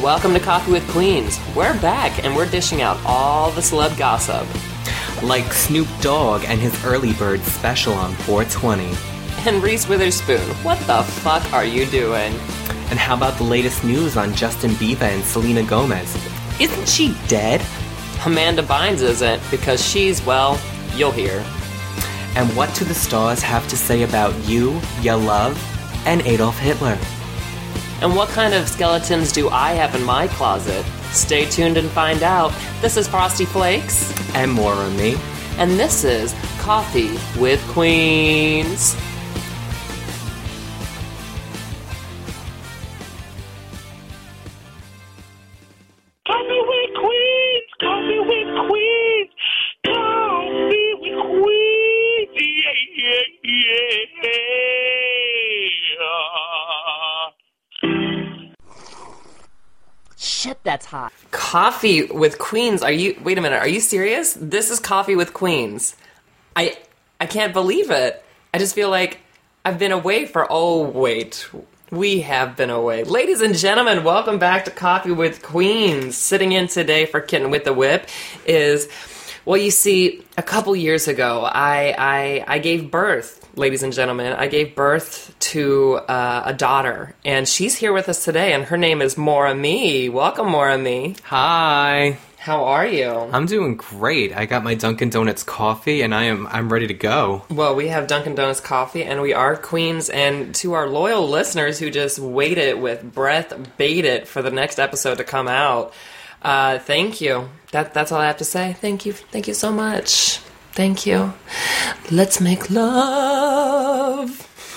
welcome to Coffee with Queens. We're back and we're dishing out all the celeb gossip. Like Snoop Dogg and his early bird special on 420. And Reese Witherspoon, what the fuck are you doing? And how about the latest news on Justin Bieber and Selena Gomez? Isn't she dead? Amanda Bynes isn't, because she's, well, you'll hear. And what do the stars have to say about you, your love, and Adolf Hitler? And what kind of skeletons do I have in my closet? Stay tuned and find out. This is Frosty Flakes. And more on me. And this is Coffee with Queens. Coffee with Queens, Coffee with Queens, Coffee with Queens, yeah. Shit, that's hot. Coffee with Queens. Wait a minute, are you serious? This is Coffee with Queens. I can't believe it. I just feel like I've been away we have been away. Ladies and gentlemen, welcome back to Coffee with Queens. Sitting in today for Kitten with the Whip is, well, you see, a couple years ago, I gave birth, ladies and gentlemen. I gave birth to a daughter, and she's here with us today, and her name is Mora Me. Welcome, Mora Me. Hi. How are you? I'm doing great. I got my Dunkin' Donuts coffee, and I'm ready to go. Well, we have Dunkin' Donuts coffee, and we are Queens, and to our loyal listeners who just waited with breath bated for the next episode to come out, thank you. That's all I have to say. Thank you so much. Thank you. Let's make love.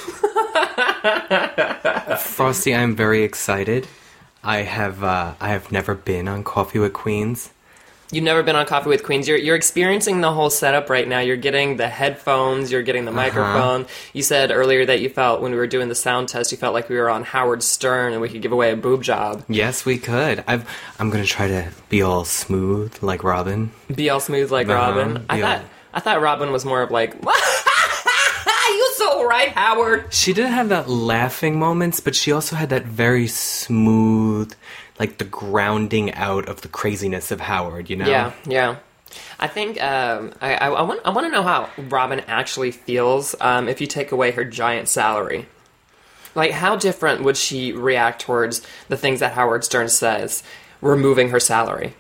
Frosty, I'm very excited. I have never been on Coffee with Queens. You've never been on Coffee with Queens. You're experiencing the whole setup right now. You're getting the headphones. You're getting the microphone. You said earlier that you felt, when we were doing the sound test, you felt like we were on Howard Stern and we could give away a boob job. Yes, we could. I'm going to try to be all smooth like Robin. Be all smooth like Robin? I thought Robin was more of like, you so right, Howard. She did have that laughing moments, but she also had that very smooth, like the grounding out of the craziness of Howard, you know? Yeah. I think I want to know how Robin actually feels if you take away her giant salary. Like, how different would she react towards the things that Howard Stern says, removing her salary?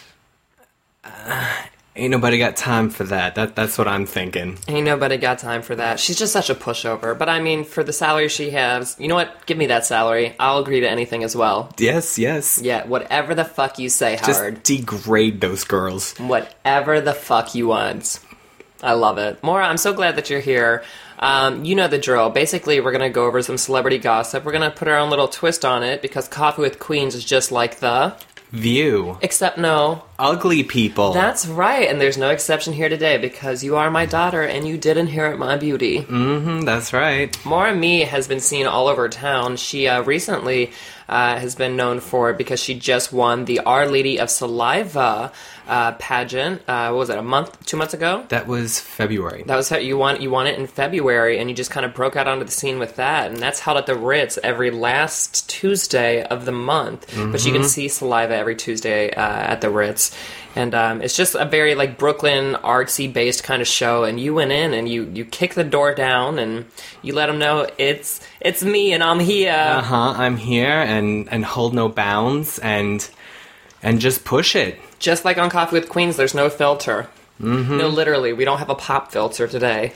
Ain't nobody got time for that. That's what I'm thinking. Ain't nobody got time for that. She's just such a pushover. But I mean, for the salary she has, you know what? Give me that salary. I'll agree to anything as well. Yes. Yeah, whatever the fuck you say, Howard. Just degrade those girls. Whatever the fuck you want. I love it. Maura, I'm so glad that you're here. You know the drill. Basically, we're going to go over some celebrity gossip. We're going to put our own little twist on it, because Coffee with Queens is just like the View. Except no. Ugly people. That's right, and there's no exception here today, because you are my daughter, and you did inherit my beauty. That's right. Mora Me has been seen all over town. She recently has been known for, because she just won the Our Lady of Saliva pageant. What was it, 2 months ago? That was February. That was how you won it in February, and you just kind of broke out onto the scene with that, and that's held at the Ritz every last Tuesday of the month. But you can see Saliva every Tuesday at the Ritz. And it's just a very, like, Brooklyn, artsy-based kind of show, and you went in and you kick the door down and you let them know it's me and I'm here. I'm here and hold no bounds and just push it. Just like on Coffee with Queens, there's no filter. No, literally, we don't have a pop filter today.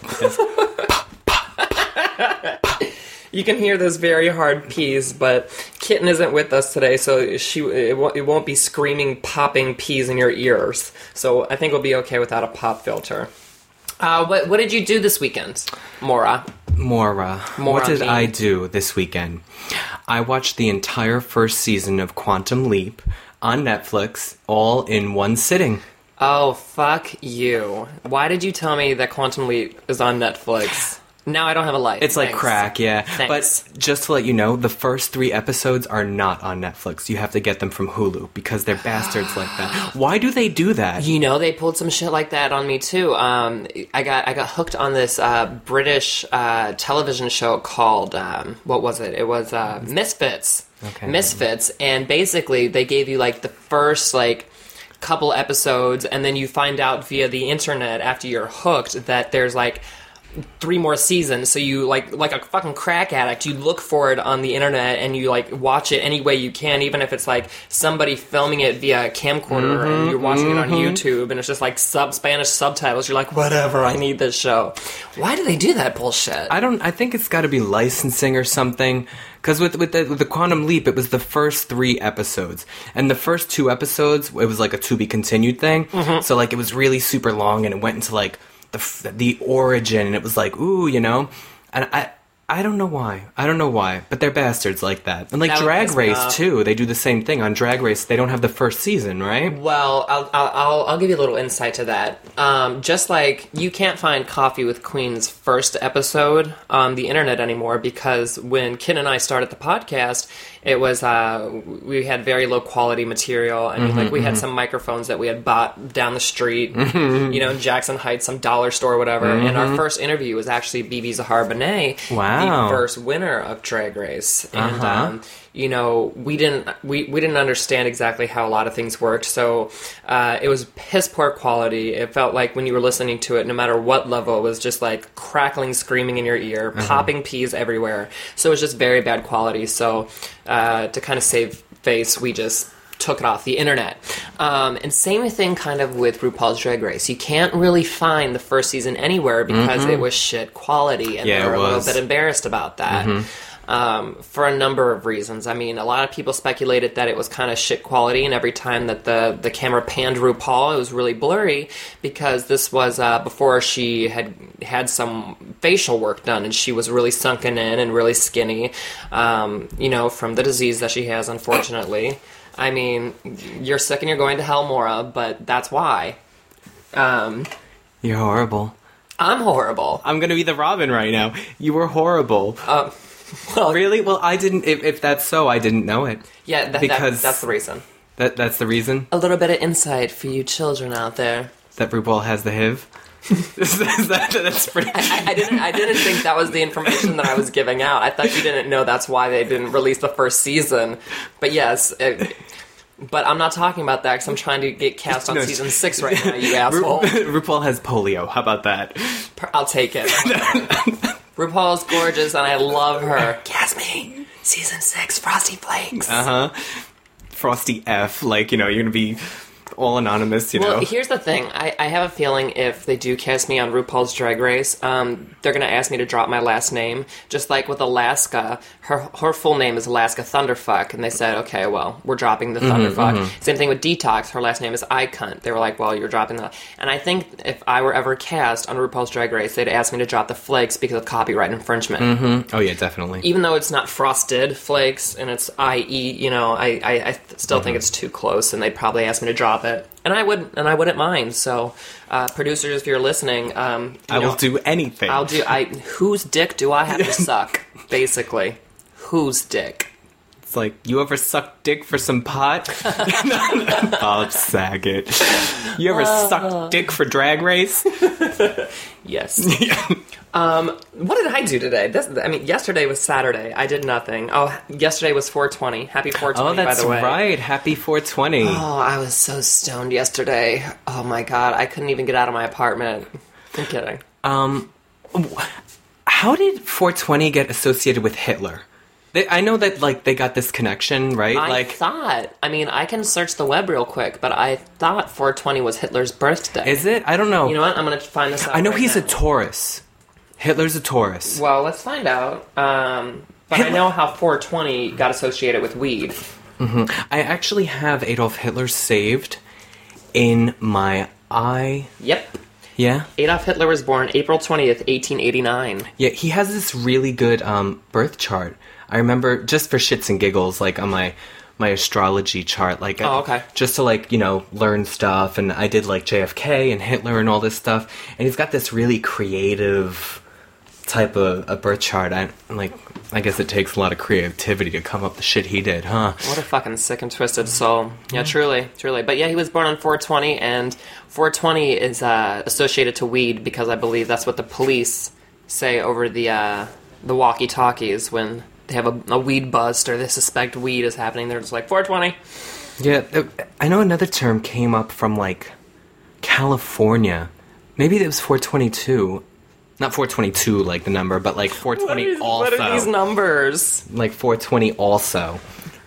You can hear those very hard P's, but Kitten isn't with us today, so it won't be screaming, popping P's in your ears. So I think we'll be okay without a pop filter. What did you do this weekend, Maura? What did I do this weekend? I watched the entire first season of Quantum Leap on Netflix, all in one sitting. Oh, fuck you. Why did you tell me that Quantum Leap is on Netflix? Now I don't have a life. It's like crack, yeah. Thanks. But just to let you know, the first 3 episodes are not on Netflix. You have to get them from Hulu because they're bastards like that. Why do they do that? You know, they pulled some shit like that on me too. I got hooked on this British television show called what was it? It was Misfits. Okay. Misfits, and basically they gave you like the first like couple episodes, and then you find out via the internet after you're hooked that there's like 3 more seasons. So you like a fucking crack addict, you look for it on the internet and you like watch it any way you can, even if it's like somebody filming it via a camcorder and you're watching it on YouTube and it's just like Spanish subtitles. You're like, whatever, I need this show. Why do they do that bullshit? I think it's got to be licensing or something. Because with the Quantum Leap, it was the first 3 episodes, and the first 2 episodes, it was like a to be continued thing. So like it was really super long, and it went into like the origin, and it was like, ooh, you know, and I don't know why, but they're bastards like that. And like That Drag was Race too, they do the same thing on Drag Race. They don't have the first season, right? Well, I'll give you a little insight to that. Just like you can't find Coffee with Queen's first episode on the internet anymore, because when Kit and I started the podcast, it was we had very low quality material. I mean, like we had some microphones that we had bought down the street, you know, in Jackson Heights, some dollar store or whatever. And our first interview was actually Bibi Zahara Benet, Wow. the first winner of Drag Race. And you know, we didn't understand exactly how a lot of things worked, so it was piss poor quality. It felt like when you were listening to it, no matter what level, it was just like crackling, screaming in your ear, popping peas everywhere. So it was just very bad quality. So to kind of save face, we just took it off the internet. And same thing kind of with RuPaul's Drag Race. You can't really find the first season anywhere because it was shit quality, and they were a little bit embarrassed about that. For a number of reasons. I mean, a lot of people speculated that it was kind of shit quality, and every time that the camera panned RuPaul, it was really blurry, because this was before she had some facial work done, and she was really sunken in and really skinny, you know, from the disease that she has, unfortunately. I mean, you're sick and you're going to hell, Maura, but that's why. You're horrible. I'm horrible. I'm gonna be the Robin right now. You were horrible. Well, really? Well, I didn't. If that's so, I didn't know it. Yeah, that's the reason. That's the reason. A little bit of insight for you children out there. That RuPaul has the HIV. That's pretty. I didn't think that was the information that I was giving out. I thought you didn't know that's why they didn't release the first season. But yes, but I'm not talking about that because I'm trying to get cast on season 6 right now, you asshole. RuPaul has polio. How about that? I'll take it. RuPaul's gorgeous and I love her. Cast me. Season 6, Frosty Flakes. Frosty F. Like, you know, you're gonna be all anonymous, you know. Well, here's the thing. I have a feeling if they do cast me on RuPaul's Drag Race, they're going to ask me to drop my last name. Just like with Alaska, her full name is Alaska Thunderfuck, and they said, okay, well, we're dropping the Thunderfuck. Same thing with Detox. Her last name is Icunt. They were like, well, you're dropping the... And I think if I were ever cast on RuPaul's Drag Race, they'd ask me to drop the Flakes because of copyright infringement. Oh, yeah, definitely. Even though it's not Frosted Flakes and it's IE, you know, I still think it's too close, and they'd probably ask me to drop it. And I wouldn't mind. So, producers, if you're listening, I will do anything. Whose dick do I have to suck? Basically, whose dick? It's like, you ever suck dick for some pot? Bob Saget. You ever sucked dick for Drag Race? Yes. What did I do today? Yesterday was Saturday. I did nothing. Oh, yesterday was 420. Happy 420, by the way. Oh, that's right. Happy 420. Oh, I was so stoned yesterday. Oh, my God. I couldn't even get out of my apartment. I'm kidding. How did 420 get associated with Hitler? I know that, like, they got this connection, right? I can search the web real quick, but I thought 420 was Hitler's birthday. Is it? I don't know. You know what? I'm going to find this out. I know right he's now. a Taurus. Hitler's a Taurus. Well, let's find out. But I know how 420 got associated with weed. I actually have Adolf Hitler saved in my eye. Yep. Yeah? Adolf Hitler was born April 20th, 1889. Yeah, he has this really good birth chart. I remember, just for shits and giggles, like, on my astrology chart, like, okay. Just to, like, you know, learn stuff, and I did, like, JFK and Hitler and all this stuff, and he's got this really creative type of a birth chart. I guess it takes a lot of creativity to come up with the shit he did, huh? What a fucking sick and twisted soul. Yeah, truly. But yeah, he was born on 420, and 420 is associated to weed because I believe that's what the police say over the walkie-talkies when they have a weed bust or they suspect weed is happening. They're just like, 420. Yeah, I know another term came up from, like, California. Maybe it was 422. Not 422, like, the number, but, like, 420 also. What are these numbers? Like, 420 also.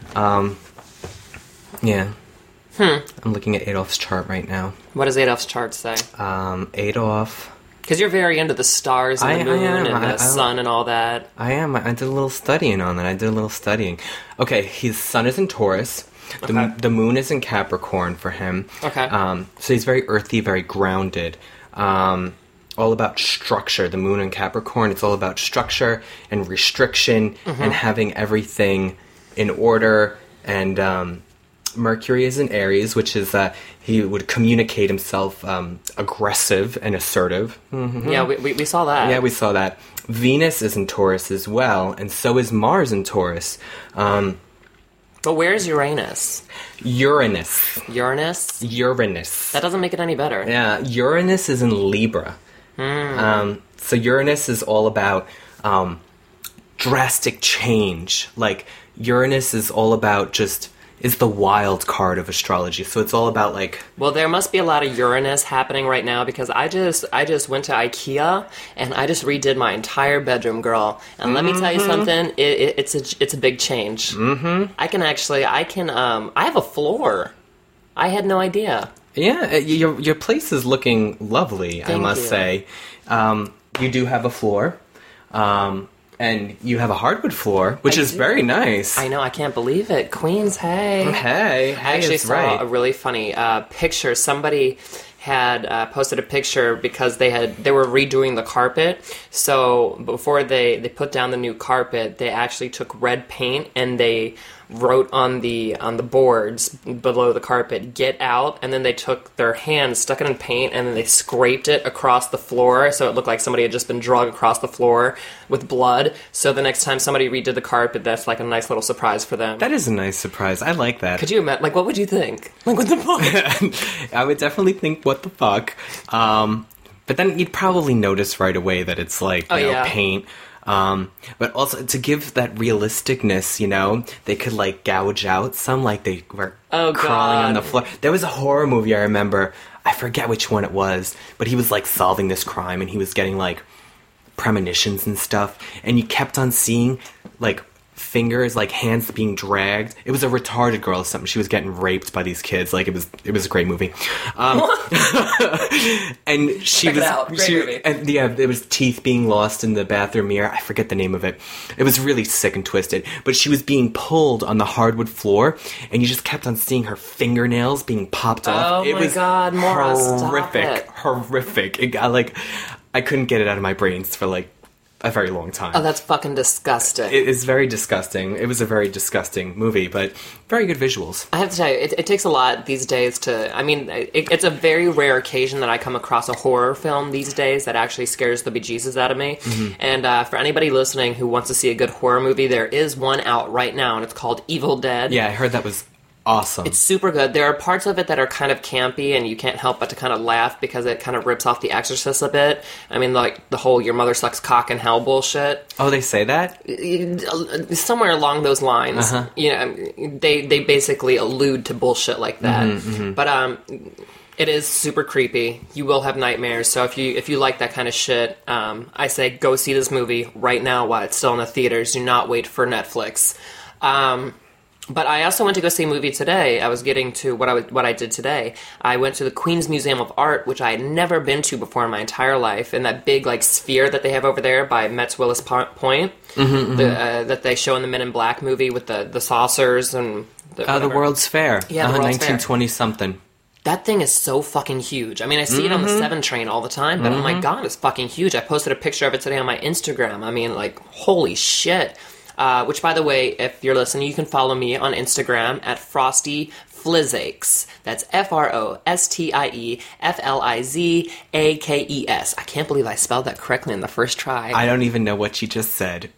Yeah. I'm looking at Adolf's chart right now. What does Adolf's chart say? Adolf... Because you're very into the stars and the moon and the sun and all that. I am. I did a little studying on that. Okay, his sun is in Taurus. The moon is in Capricorn for him. Okay. So he's very earthy, very grounded. All about structure. The moon in Capricorn, it's all about structure and restriction and having everything in order. And Mercury is in Aries, which is he would communicate himself aggressive and assertive. Mm-hmm. Yeah, we saw that. Yeah, we saw that. Venus is in Taurus as well, and so is Mars in Taurus. But where's Uranus? Uranus. Uranus? Uranus. That doesn't make it any better. Yeah, Uranus is in Libra. So Uranus is all about drastic change. Like, Uranus is all about is the wild card of astrology. So it's all about, like... Well, there must be a lot of Uranus happening right now because I just went to IKEA and I just redid my entire bedroom, girl. And let me tell you something, it's a big change. Mm-hmm. I have a floor. I had no idea. Yeah, your place is looking lovely, I must say. You do have a floor. And you have a hardwood floor, which is very nice. I know, I can't believe it. Queens, hey. Hey, I actually saw a really funny picture. Somebody had posted a picture because they were redoing the carpet. So before they put down the new carpet, they actually took red paint and they wrote on the boards below the carpet, "Get out," and then they took their hand, stuck it in paint, and then they scraped it across the floor so it looked like somebody had just been dragged across the floor with blood. So the next time somebody redid the carpet, that's like a nice little surprise for them. That is a nice surprise. I like that. Could you imagine? Like, what would you think? Like, what the fuck? I would definitely think, what the fuck? But then you'd probably notice right away that it's like, paint. But also, to give that realisticness, they could, like, gouge out some, like they were crawling on the floor. There was a horror movie I remember, I forget which one it was, but he was, like, solving this crime, and he was getting, like, premonitions and stuff, and you kept on seeing, like, fingers, like, hands being dragged. It was a retarded girl or something. She was getting raped by these kids. Like, it was a great movie. And she was... Great movie. And, yeah, there was teeth being lost in the bathroom mirror. I forget the name of it. It was really sick and twisted. But she was being pulled on the hardwood floor, and you just kept on seeing her fingernails being popped off. Oh, my God, Maura, horrific. Horrific. It got, like... I couldn't get it out of my brains for, like, a very long time. Oh, that's fucking disgusting. It is very disgusting. It was a very disgusting movie, but very good visuals. I have to tell you, it takes a lot these days to... I mean, it's a very rare occasion that I come across a horror film these days that actually scares the bejesus out of me. Mm-hmm. And for anybody listening who wants to see a good horror movie, there is one out right now, and it's called Evil Dead. Yeah, I heard that was... awesome. It's super good. There are parts of it that are kind of campy, and you can't help but to kind of laugh because it kind of rips off The Exorcist a bit. I mean, like, the whole your mother sucks cock in hell bullshit. Oh, they say that? Somewhere along those lines. Uh-huh. They basically allude to bullshit like that. Mm-hmm, mm-hmm. But it is super creepy. You will have nightmares. So if you like that kind of shit, I say go see this movie right now while it's still in the theaters. Do not wait for Netflix. But I also went to go see a movie today. I was getting to what I did today. I went to the Queens Museum of Art, which I had never been to before in my entire life, and that big, like, sphere that they have over there by Metz Willis Point, that they show in the Men in Black movie with the saucers and... the World's Fair. Yeah, the World's 1920-something. That thing is so fucking huge. I mean, I see it on the 7 train all the time, but oh my God, it's fucking huge. I posted a picture of it today on my Instagram. I mean, like, holy shit. Which, by the way, if you're listening, you can follow me on Instagram at Frosty Flizzakes. That's Frostieflizakes. I can't believe I spelled that correctly in the first try. I don't even know what you just said.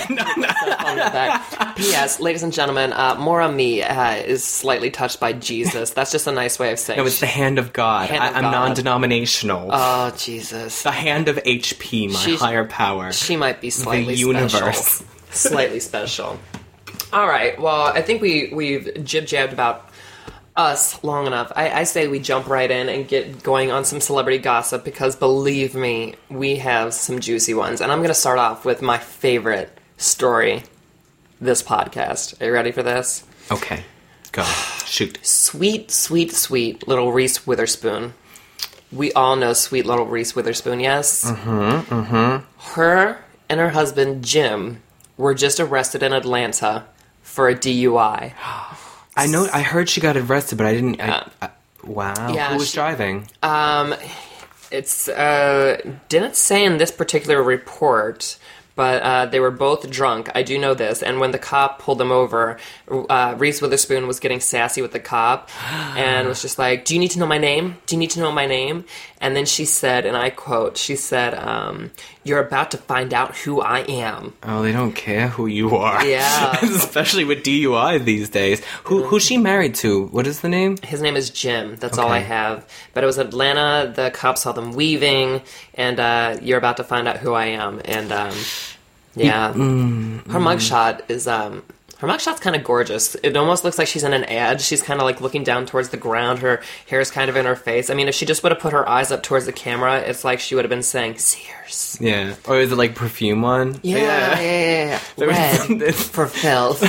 P.S. Ladies and gentlemen, more on me is slightly touched by Jesus. That's just a nice way of saying No, it's the hand of God. Hand of I'm God. non-denominational. Oh, Jesus. The hand of HP, my She's- higher power. She might be slightly The universe. special. Slightly special. All right. Well, I think we've jib-jabbed about us long enough. I say we jump right in and get going on some celebrity gossip because, believe me, we have some juicy ones. And I'm going to start off with my favorite story this podcast. Are you ready for this? Okay, go. Shoot. Sweet, sweet, sweet little Reese Witherspoon. We all know sweet little Reese Witherspoon, yes? Her and her husband, Jim, were just arrested in Atlanta for a DUI. I know. I heard she got arrested, but I didn't. Yeah. Wow. Yeah, Who was she- driving? It's didn't say in this particular report, but they were both drunk. I do know this. And when the cop pulled them over, Reese Witherspoon was getting sassy with the cop and was just like, "Do you need to know my name? Do you need to know my name?" And then she said, and I quote, she said, "You're about to find out who I am." Oh, they don't care who you are. Yeah. Especially with DUI these days. Who's she married to? What is the name? His name is Jim. That's all I Okay. have. But it was Atlanta. The cops saw them weaving, and you're about to find out who I am. And yeah, her mugshot is her mugshot's kind of gorgeous. It almost looks like she's in an ad. She's kind of like looking down towards the ground. Her hair is kind of in her face. I mean, if she just would have put her eyes up towards the camera, it's like she would have been saying Sears. Yeah. Or is it like perfume one? Yeah. There was Red something- for filth.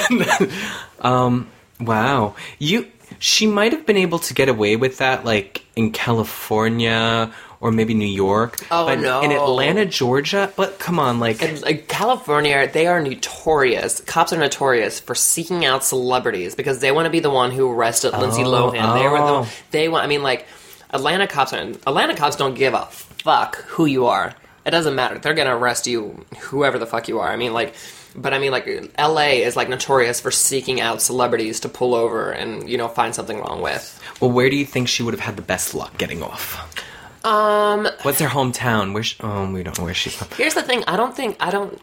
Wow. She might have been able to get away with that, like, in California or maybe New York. Oh, but no. in Atlanta, Georgia? But come on, like... Like California, they are notorious. Cops are notorious for seeking out celebrities because they want to be the one who arrested Lindsay Lohan. They were the they want. I mean, like Atlanta cops don't give a fuck who you are. It doesn't matter. They're gonna arrest you, whoever the fuck you are. I mean, like. But I mean, like, L.A. is, like, notorious for seeking out celebrities to pull over and, find something wrong with. Well, where do you think she would have had the best luck getting off? What's her hometown? We don't know where she's from. Here's the thing. I don't think,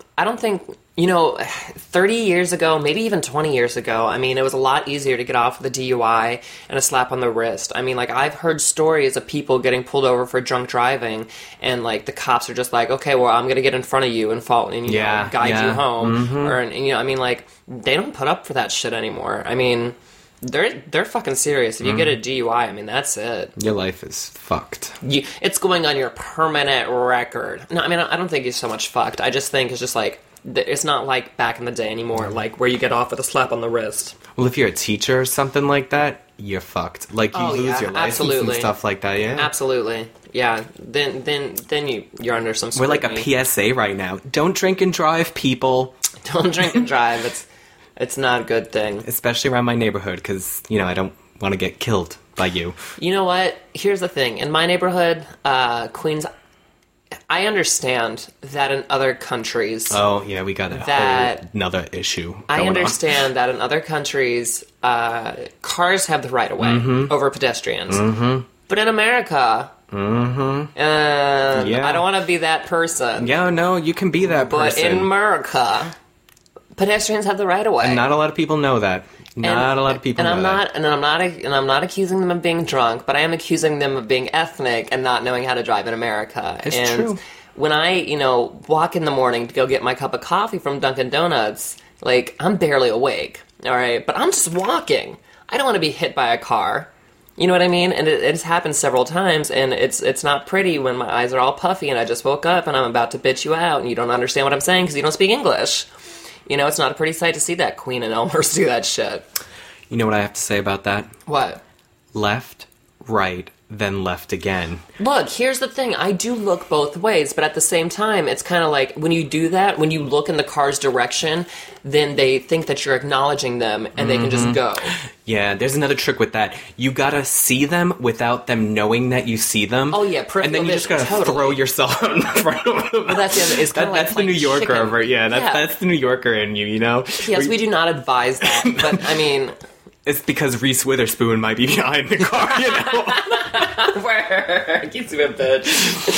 30 years ago, maybe even 20 years ago, I mean, it was a lot easier to get off with a DUI and a slap on the wrist. I mean, like, I've heard stories of people getting pulled over for drunk driving, and, like, the cops are just like, okay, well, I'm gonna get in front of you and guide you home. Or, I mean, like, they don't put up for that shit anymore. I mean, they're fucking serious. If you get a DUI, I mean, that's it. Your life is fucked. It's going on your permanent record. No, I mean, I don't think it's so much fucked. I just think it's just like, it's not like back in the day anymore, like where you get off with a slap on the wrist. Well, if you're a teacher or something like that, you're fucked. Like, you lose your license absolutely. and stuff like that, yeah? Absolutely. Yeah, then you're under some We're like a scrutiny. PSA right now. Don't drink and drive, people. Don't drink and drive. It's not a good thing. Especially around my neighborhood, because, I don't want to get killed by you. You know what? Here's the thing. In my neighborhood, Queens, I understand that in other countries... Oh, yeah, we got whole another issue going I on. understand that in other countries, cars have the right of way over pedestrians. But in America, I don't want to be that person. Yeah, no, you can be that But person. in America, pedestrians have the right of way. And not a lot of people know that. Not a lot of people know that. And I'm not accusing them of being drunk, but I am accusing them of being ethnic and not knowing how to drive in America. It's and true. When I, walk in the morning to go get my cup of coffee from Dunkin' Donuts, like, I'm barely awake, all right? But I'm just walking. I don't want to be hit by a car. You know what I mean? And it has happened several times, and it's not pretty when my eyes are all puffy and I just woke up and I'm about to bitch you out and you don't understand what I'm saying because you don't speak English. It's not a pretty sight to see that Queen and Elmer's do that shit. You know what I have to say about that? What? Left, right, then left again. Look, here's the thing. I do look both ways, but at the same time, it's kind of like when you do that, when you look in the car's direction, then they think that you're acknowledging them and they can just go. Yeah, there's another trick with that. You gotta see them without them knowing that you see them. Oh, yeah, and then you just gotta totally. throw yourself in front of them. Well, that's the other. It's kind of That's the New Yorker. Yeah, that's the New Yorker in you, Yes, we do not advise that, but I mean, It's because Reese Witherspoon might be behind the car, you know? Word. You stupid bitch.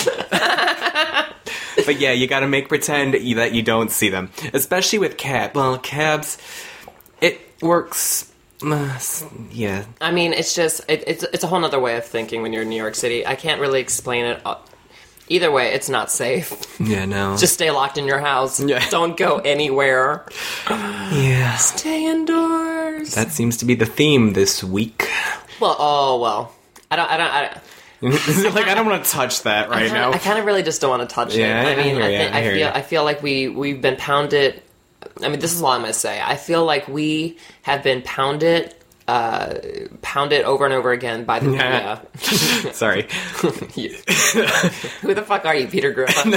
But yeah, you gotta make pretend that you don't see them. Especially with cabs, it works. Yeah. I mean, it's just, it's a whole other way of thinking when you're in New York City. I can't really explain it. Either way, it's not safe. Yeah, no. Just stay locked in your house. Yeah. Don't go anywhere. Yeah. Stay indoors. That seems to be the theme this week. Well. I don't Like, I don't want to touch that now. I kind of really just don't want to touch Yeah, it. I feel like we've been pounded. I mean, this is all I'm going to say. I feel like we have been pounded over and over again by the media. Sorry. Who the fuck are you, Peter Griffin?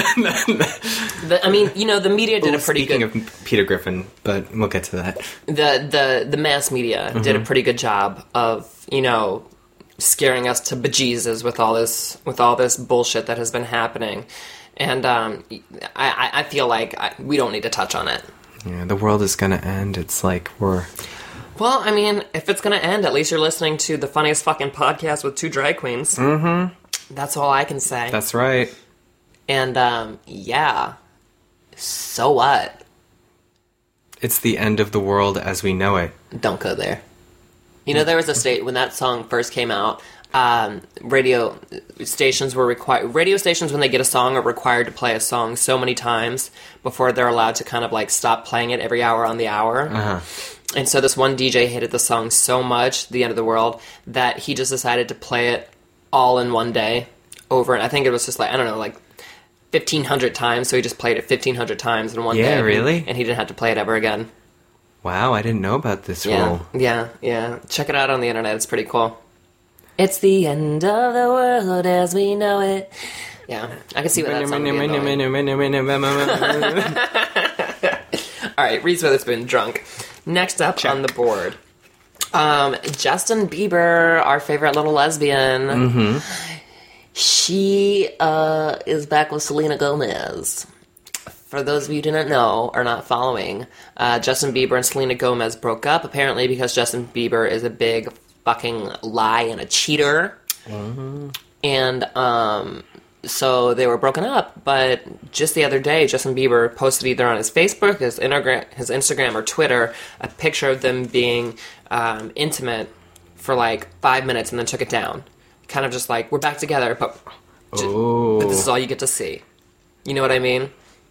The media did a pretty good... Speaking of Peter Griffin, but we'll get to that. The mass media did a pretty good job of, scaring us to bejesus with all this bullshit that has been happening. And I feel like we don't need to touch on it. Yeah, the world is gonna end. It's like we're... Well, I mean, if it's gonna end, at least you're listening to the funniest fucking podcast with two drag queens. Mm-hmm. That's all I can say. That's right. And, yeah. So what? It's the end of the world as we know it. Don't go there. There was a state when that song first came out, radio stations, when they get a song, are required to play a song so many times before they're allowed to kind of like stop playing it every hour on the hour. Uh-huh. And so this one DJ hated the song so much, The End of the World, that he just decided to play it all in one day over. And I think it was just like 1,500 times. So he just played it 1,500 times in one day. Yeah, really? And he didn't have to play it ever again. Wow, I didn't know about this rule. Yeah. Check it out on the internet. It's pretty cool. It's the end of the world as we know it. Yeah, I can see what that song would be. All right, Reese Witherspoon, drunk. Next up on the board, Justin Bieber, our favorite little lesbian. Mm-hmm. She is back with Selena Gomez. For those of you who didn't know or not following, Justin Bieber and Selena Gomez broke up, apparently because Justin Bieber is a big fucking lie and a cheater. Mm-hmm. And so they were broken up, but just the other day, Justin Bieber posted either on his Facebook, his Instagram, or Twitter, a picture of them being intimate for like 5 minutes and then took it down. Kind of just like, we're back together, but this is all you get to see. You know what I mean?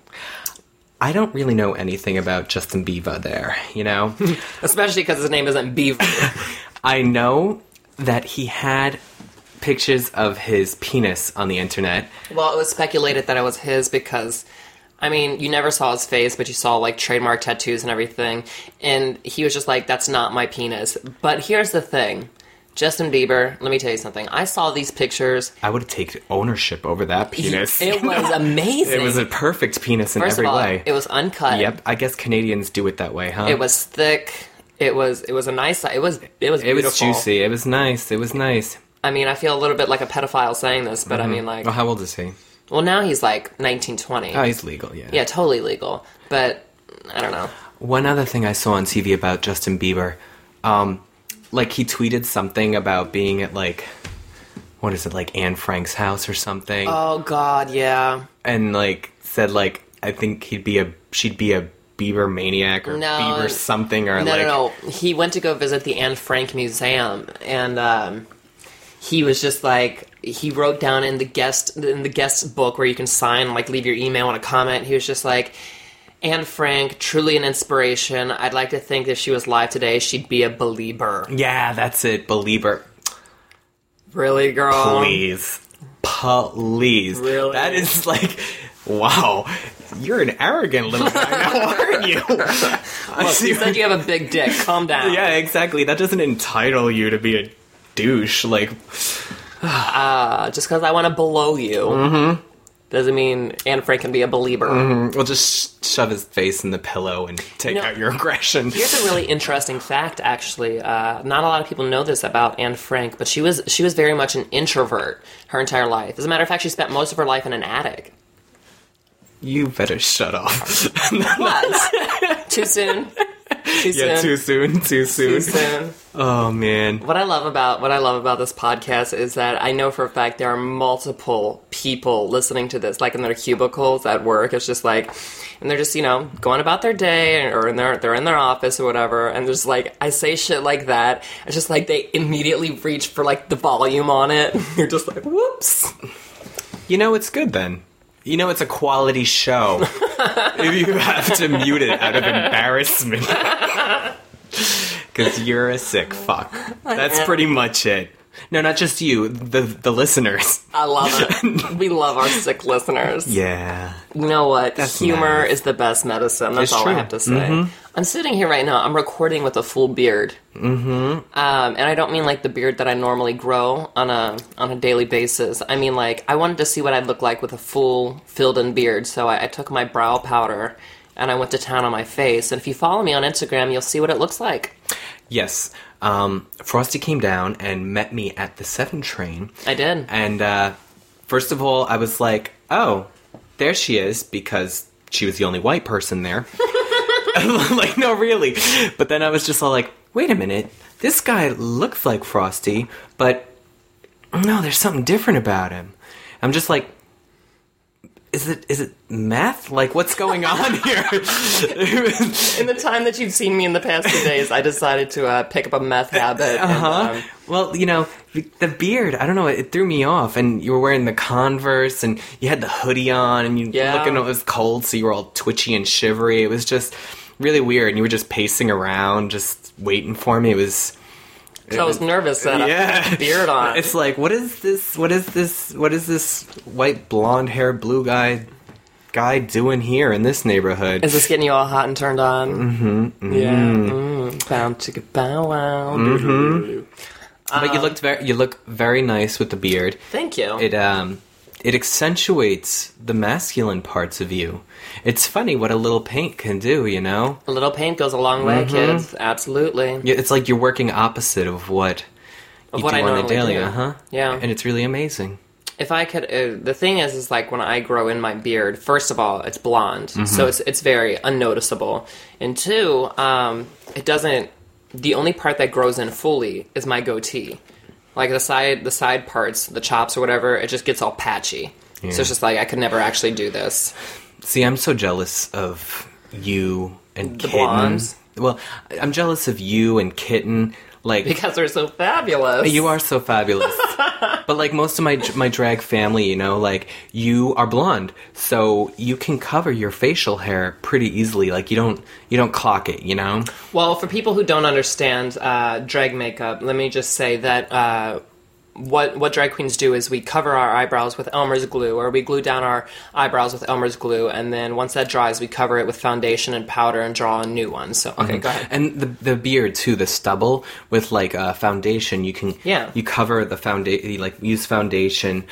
I don't really know anything about Justin Bieber there, Especially because his name isn't Beaver. I know that he had pictures of his penis on the internet. Well, it was speculated that it was his because, you never saw his face, but you saw, like, trademark tattoos and everything. And he was just like, that's not my penis. But here's the thing. Justin Bieber, let me tell you something. I saw these pictures. I would have taken ownership over that penis. It was amazing. It was a perfect penis in every way. It was uncut. Yep, I guess Canadians do it that way, huh? It was thick. It was a nice. It was beautiful. It was juicy. It was nice. I feel a little bit like a pedophile saying this, but Well, how old is he? Well, now he's like 19, 20. Oh, he's legal, yeah. Yeah, totally legal. But I don't know. One other thing I saw on TV about Justin Bieber, he tweeted something about being at, Anne Frank's house or something. Oh, God, yeah. And, said, I think she'd be a Bieber maniac or Bieber something or No. He went to go visit the Anne Frank Museum, and he was just he wrote down in the guest book where you can sign, leave your email and a comment. He was just like, Anne Frank, truly an inspiration. I'd like to think if she was live today, she'd be a believer. Yeah, that's it, believer. Really, girl? Please. Really? That is wow. You're an arrogant little guy now, aren't you? Look, you said you have a big dick. Calm down. Yeah, exactly. That doesn't entitle you to be a douche. Just because I want to below you doesn't mean Anne Frank can be a believer. Mm-hmm. Well, just shove his face in the pillow and take out your aggression. Here's a really interesting fact, actually. Not a lot of people know this about Anne Frank, but she was very much an introvert her entire life. As a matter of fact, she spent most of her life in an attic. You better shut off. What? Too soon? Too soon. Too soon. Oh man. What I love about this podcast is that I know for a fact there are multiple people listening to this, like in their cubicles at work. It's just like, and they're just, going about their day, or they're in their office or whatever, and there's like, I say shit like that. It's just like they immediately reach for like the volume on it. You're just like, whoops. It's good then. It's a quality show. If you have to mute it out of embarrassment. Because you're a sick fuck. That's pretty much it. No, not just you, the listeners. I love it. We love our sick listeners. Yeah. You know what? That's Humor nice. is the best medicine. That's It's all I true. have to say. I'm sitting here right now. I'm recording with a full beard. And I don't mean like the beard that I normally grow on a daily basis. I mean like I wanted to see what I'd look like with a full filled-in beard. So I took my brow powder and I went to town on my face. And if you follow me on Instagram, you'll see what it looks like. Yes. Frosty came down and met me at the 7 train. I did. And first of all, I was like, oh, there she is, because she was the only white person there. Like, no, really. But then I was just all like, wait a minute, this guy looks like Frosty, but no, there's something different about him. I'm just like, is it meth? Like, what's going on here? In the time that you've seen me in the past 2 days, I decided to pick up a meth habit. And, Well, the beard, I don't know, it threw me off. And you were wearing the Converse, and you had the hoodie on, and you looking, it was cold, so you were all twitchy and shivery. It was just really weird, and you were just pacing around, just waiting for me. It was... so I was nervous that I had a beard on. It's like, what is this white blonde hair blue guy doing here in this neighborhood? Is this getting you all hot and turned on? Yeah. Bow chicka bow wow. But you look very nice with the beard. Thank you. It accentuates the masculine parts of you. It's funny what a little paint can do, A little paint goes a long way, kids. Absolutely. Yeah, it's like you're working opposite of what you do I on a normally daily, do. Yeah. And it's really amazing. If I could, the thing is like when I grow in my beard, first of all, it's blonde, so it's very unnoticeable. And two, it doesn't. The only part that grows in fully is my goatee. Like the side parts, the chops or whatever, it just gets all patchy. Yeah. So it's just like I could never actually do this. See, I'm so jealous of you and The Kitten. blondes? Well, I'm jealous of you and Kitten. Like, Because they're so fabulous. you are so fabulous. But like most of my drag family, like you are blonde, so you can cover your facial hair pretty easily. Like you don't clock it, Well, for people who don't understand drag makeup, let me just say that what drag queens do is we cover our eyebrows with Elmer's glue, or we glue down our eyebrows with Elmer's glue, and then once that dries, we cover it with foundation and powder and draw a new one. So, okay, go ahead. And the beard too, the stubble with like foundation, you can you cover the foundation, like use foundation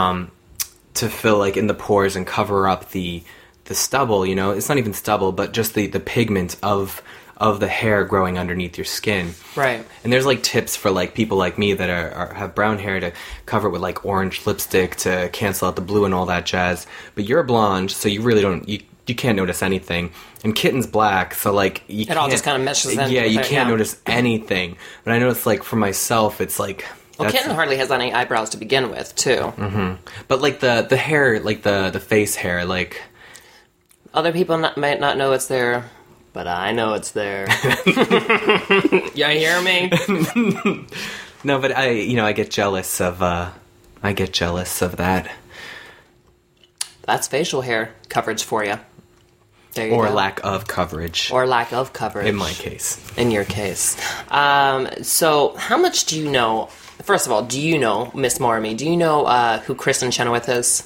to fill like in the pores and cover up the stubble. It's not even stubble, but just the pigment of the hair growing underneath your skin. Right. And there's like tips for like people like me that have brown hair to cover it with like orange lipstick to cancel out the blue and all that jazz. But you're blonde, so you really don't you can't notice anything. And Kitten's black, so like It all just kind of meshes in. Yeah, you with it, can't notice anything. But I notice like for myself, it's like. Well, Kitten hardly has any eyebrows to begin with, too. But like the hair, like the face hair, like. Other people might not know it's there, but I know it's there. You hear me? No, but I get jealous of that. That's facial hair coverage for you. There you Or go. lack of coverage. Or lack of coverage. in my case. In your case. So, how much do you know? First of all, do you know Miss Marmy? Do you know who Kristen Chenoweth is?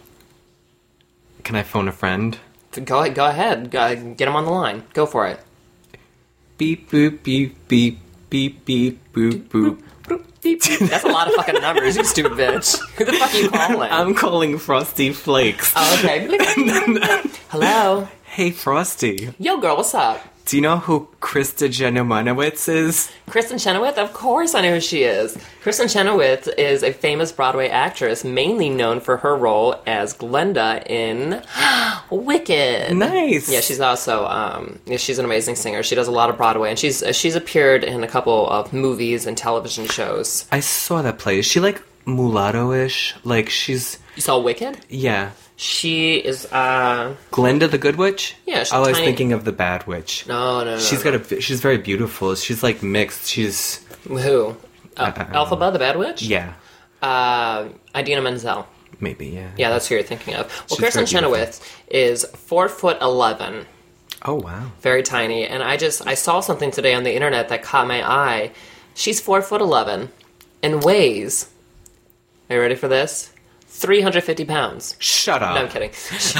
Can I phone a friend? Go ahead. Get him on the line. Go for it. Beep boop beep beep beep beep boop boop. Beep. That's a lot of fucking numbers, you stupid bitch. Who the fuck are you calling? I'm calling Frosty Flakes. Oh, okay. Hello. Hey, Frosty. Yo, girl, what's up? Do you know who Krista Janomanowicz is? Kristen Chenoweth? Of course I know who she is. Kristen Chenoweth is a famous Broadway actress, mainly known for her role as Glenda in Wicked. Nice. Yeah, she's also, she's an amazing singer. She does a lot of Broadway, and she's appeared in a couple of movies and television shows. I saw that play. Is she like mulatto-ish? Like she's... You saw Wicked? Yeah. She is, Glenda the Good Witch? Yeah, she's I was tiny. thinking of the Bad Witch. No. She's very beautiful. She's like mixed. She's... Who? Elphaba, the Bad Witch? Yeah. Idina Menzel. Maybe, yeah. Yeah, that's who you're thinking of. Well, She's Kristen very beautiful. Chenoweth is 4'11", Oh, wow. very tiny, and I saw something today on the internet that caught my eye. She's 4'11", and weighs, are you ready for this? 350 pounds. Shut up. No, I'm kidding.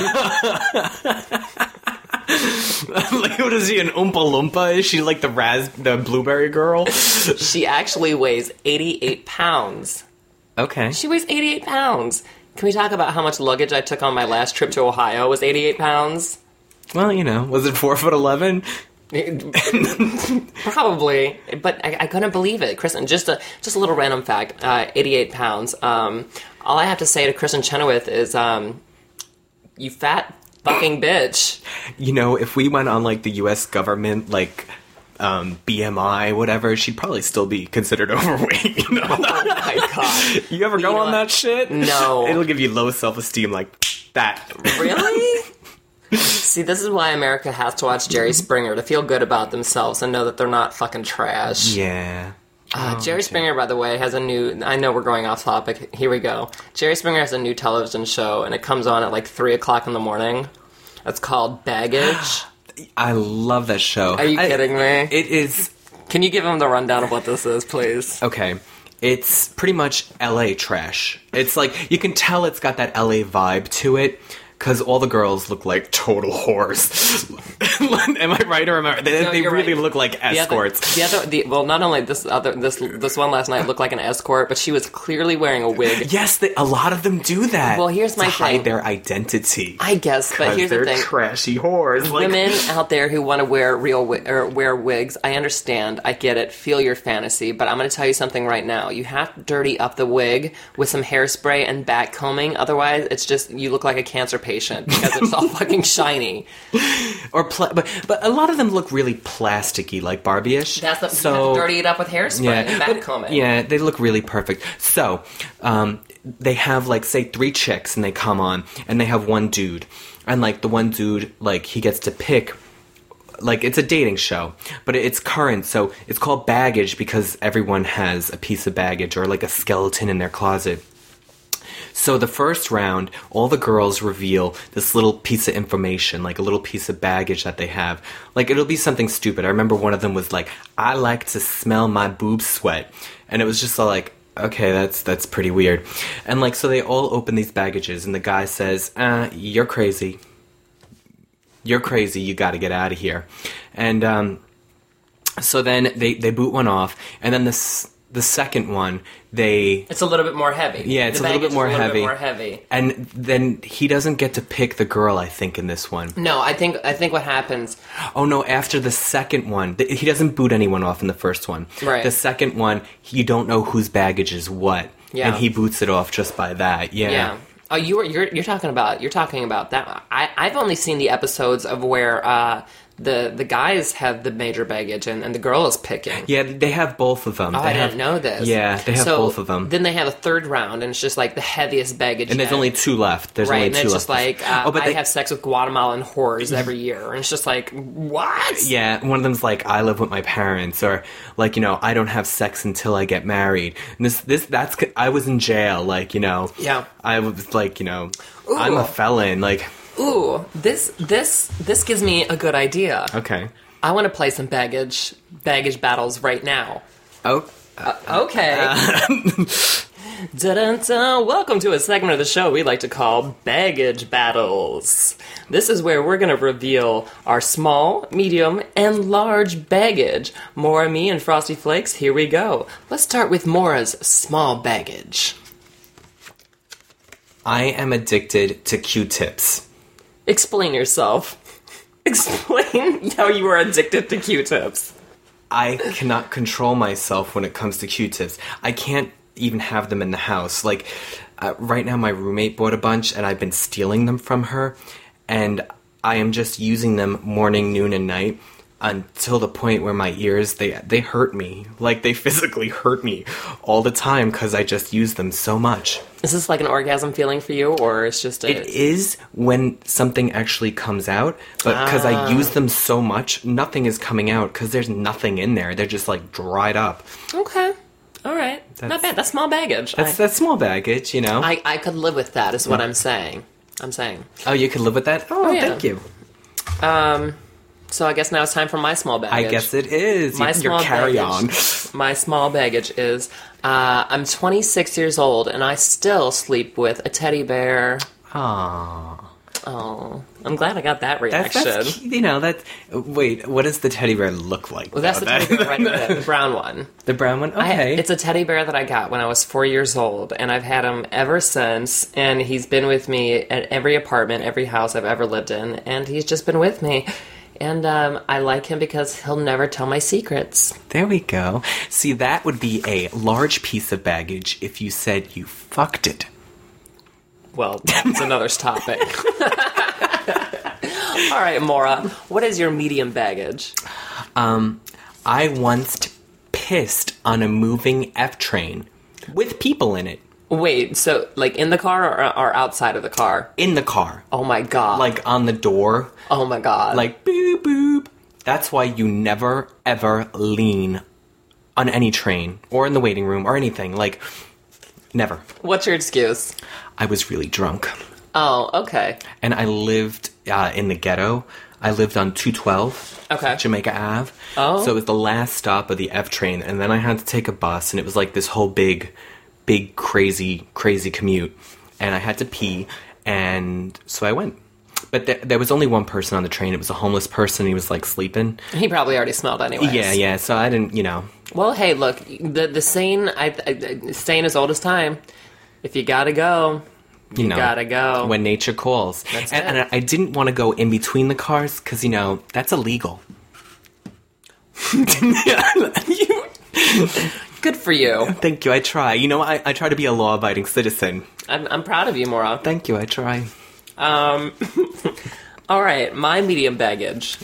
Like, what is she, an Oompa Loompa? Is she like the blueberry girl? She actually weighs 88 pounds. Okay. She weighs 88 pounds. Can we talk about how much luggage I took on my last trip to Ohio was 88 pounds? Well, was it 4'11"? Probably, but I couldn't believe it. Kristen, just a little random fact, 88 pounds. All I have to say to Kristen Chenoweth is, you fat fucking bitch. If we went on like the U.S. government, like, BMI, whatever, she'd probably still be considered overweight. Oh my god. You ever go on that shit? No. It'll give you low self-esteem like that. Really? See, this is why America has to watch Jerry Springer, to feel good about themselves and know that they're not fucking trash. Yeah. Jerry Springer, by the way, has a new... I know we're going off topic. Here we go. Jerry Springer has a new television show, and it comes on at like 3 o'clock in the morning. It's called Baggage. I love that show. Are you kidding me? It is... Can you give him the rundown of what this is, please? Okay. It's pretty much LA trash. It's like, you can tell it's got that LA vibe to it, because all the girls look like total whores. Am I right, or am I? They you're really right. look like escorts. Well, not only this one last night looked like an escort, but she was clearly wearing a wig. Yes, a lot of them do that. Well, here's my to thing. hide their identity. I guess, but here's the they're thing. trashy whores. Like, Women out there who want to wear wear wigs, I understand, I get it, feel your fantasy, but I'm going to tell you something right now. You have to dirty up the wig with some hairspray and back combing, otherwise it's just, you look like a cancer patient because it's all fucking shiny. But a lot of them look really plasticky, like Barbie-ish. You have to dirty it up with hairspray and back combing. Yeah, they look really perfect. So, they have, like, say, 3 chicks, and they come on, and they have one dude. And, like, the one dude, like, he gets to pick... Like, it's a dating show, but it's current, so it's called Baggage because everyone has a piece of baggage or, like, a skeleton in their closet. So the first round, all the girls reveal this little piece of information, like a little piece of baggage that they have. Like, it'll be something stupid. I remember one of them was like, I like to smell my boob sweat. And it was just like, okay, that's pretty weird. And, like, so they all open these baggages, and the guy says, you're crazy. You're crazy, you gotta get out of here. And, so then they boot one off, and then the second one, it's a little bit more heavy. Yeah, it's a little bit more heavy. heavy. And then he doesn't get to pick the girl, I think, in this one. No, I think what happens... Oh, no, after the second one, he doesn't boot anyone off in the first one. Right. The second one, you don't know whose baggage is what. Yeah. And he boots it off just by that. Yeah. Yeah. Oh, you're talking about that. I've only seen the episodes of where the guys have the major baggage and the girl is picking. Yeah, they have both of them. Oh, I didn't know this. Yeah, they have both of them. Then they have a third round, and it's just like the heaviest baggage. And there's only 2 left. There's only 2 left. And it's just like, I have sex with Guatemalan whores every year. And it's just like, what? Yeah, one of them's like, I live with my parents, or like, I don't have sex until I get married. And I was in jail, like, Yeah. I was like, I'm a felon, like. Ooh, this gives me a good idea. Okay. I want to play some baggage battles right now. Oh. Okay. Dun-dun-dun. Welcome to a segment of the show we like to call Baggage Battles. This is where we're going to reveal our small, medium, and large baggage. Maura, me, and Frosty Flakes, here we go. Let's start with Maura's small baggage. I am addicted to Q-tips. Explain yourself. Explain how you are addicted to Q-tips. I cannot control myself when it comes to Q-tips. I can't even have them in the house. Like, right now my roommate bought a bunch, and I've been stealing them from her, and I am just using them morning, noon, and night until the point where my ears, they hurt me. Like, they physically hurt me all the time because I just use them so much. Is this like an orgasm feeling for you, or it's just It is when something actually comes out, but because I use them so much, nothing is coming out because there's nothing in there. They're just, like, dried up. Okay. All right. Not bad. That's small baggage. That's small baggage, you know? I could live with that, is what I'm saying. I'm saying. Oh, you could live with that? Oh, yeah. thank you. So I guess now it's time for my small baggage. I guess it is. My Your small carry-on. My small baggage is, I'm 26 years old, and I still sleep with a teddy bear. Aww. Oh, I'm glad I got that reaction. That's you know, wait, what does the teddy bear look like? Well, that's the teddy bear right there, the brown one. The brown one? Okay. It's a teddy bear that I got when I was 4 years old, and I've had him ever since, and he's been with me at every apartment, every house I've ever lived in, and he's just been with me. And I like him because he'll never tell my secrets. There we go. See, that would be a large piece of baggage if you said you fucked it. Well, that's another topic. All right, Maura, what is your medium baggage? I once pissed on a moving F train with people in it. Wait, so, like, in the car or outside of the car? In the car. Oh, my God. Like, on the door. Oh, my God. Like, boop, boop. That's why you never, ever lean on any train or in the waiting room or anything. Like, never. What's your excuse? I was really drunk. Oh, okay. And I lived in the ghetto. I lived on 212, Okay. Jamaica Ave. Oh. So it was the last stop of the F train, and then I had to take a bus, and it was like this whole big, crazy commute. And I had to pee, and so I went. But there was only one person on the train. It was a homeless person. He was, like, sleeping. He probably already smelled anyways. Yeah, so I didn't, you know. Well, hey, look, the saying, saying as old as time, if you gotta go, you gotta go. When nature calls. That's and it. I didn't want to go in between the cars, because, you know, that's illegal. Good for you. Thank you, I try. You know, I try to be a law-abiding citizen. I'm proud of you, Maura. Thank you, I try. All right, my medium baggage.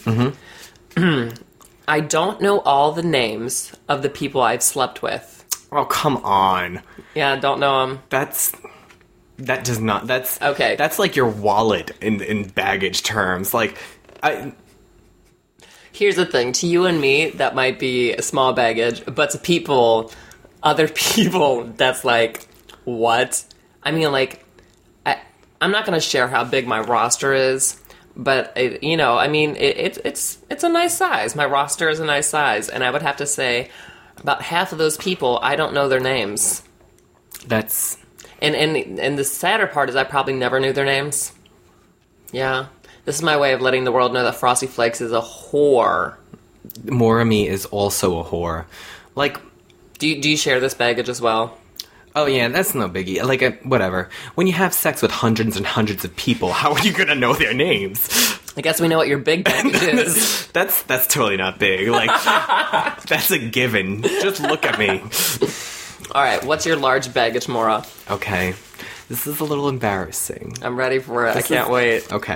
I don't know all the names of the people I've slept with. Oh, come on. Yeah, don't know them. That's Okay. That's like your wallet in baggage terms. Like, Here's the thing. To you and me, that might be a small baggage, but to other people, that's like, what? I mean, like, I'm not going to share how big my roster is, but, it's a nice size. My roster is a nice size, and I would have to say about half of those people, I don't know their names. that's... And the sadder part is I probably never knew their names. Yeah. This is my way of letting the world know that Frosty Flakes is a whore. Morami is also a whore. Like... Do you share this baggage as well? Oh, yeah, that's no biggie. Like, whatever. When you have sex with hundreds and hundreds of people, how are you gonna know their names? I guess we know what your big baggage is. That's totally not big. Like, that's a given. Just look at me. All right, what's your large baggage, Maura? Okay. This is a little embarrassing. I'm ready for it. I can't wait. Okay.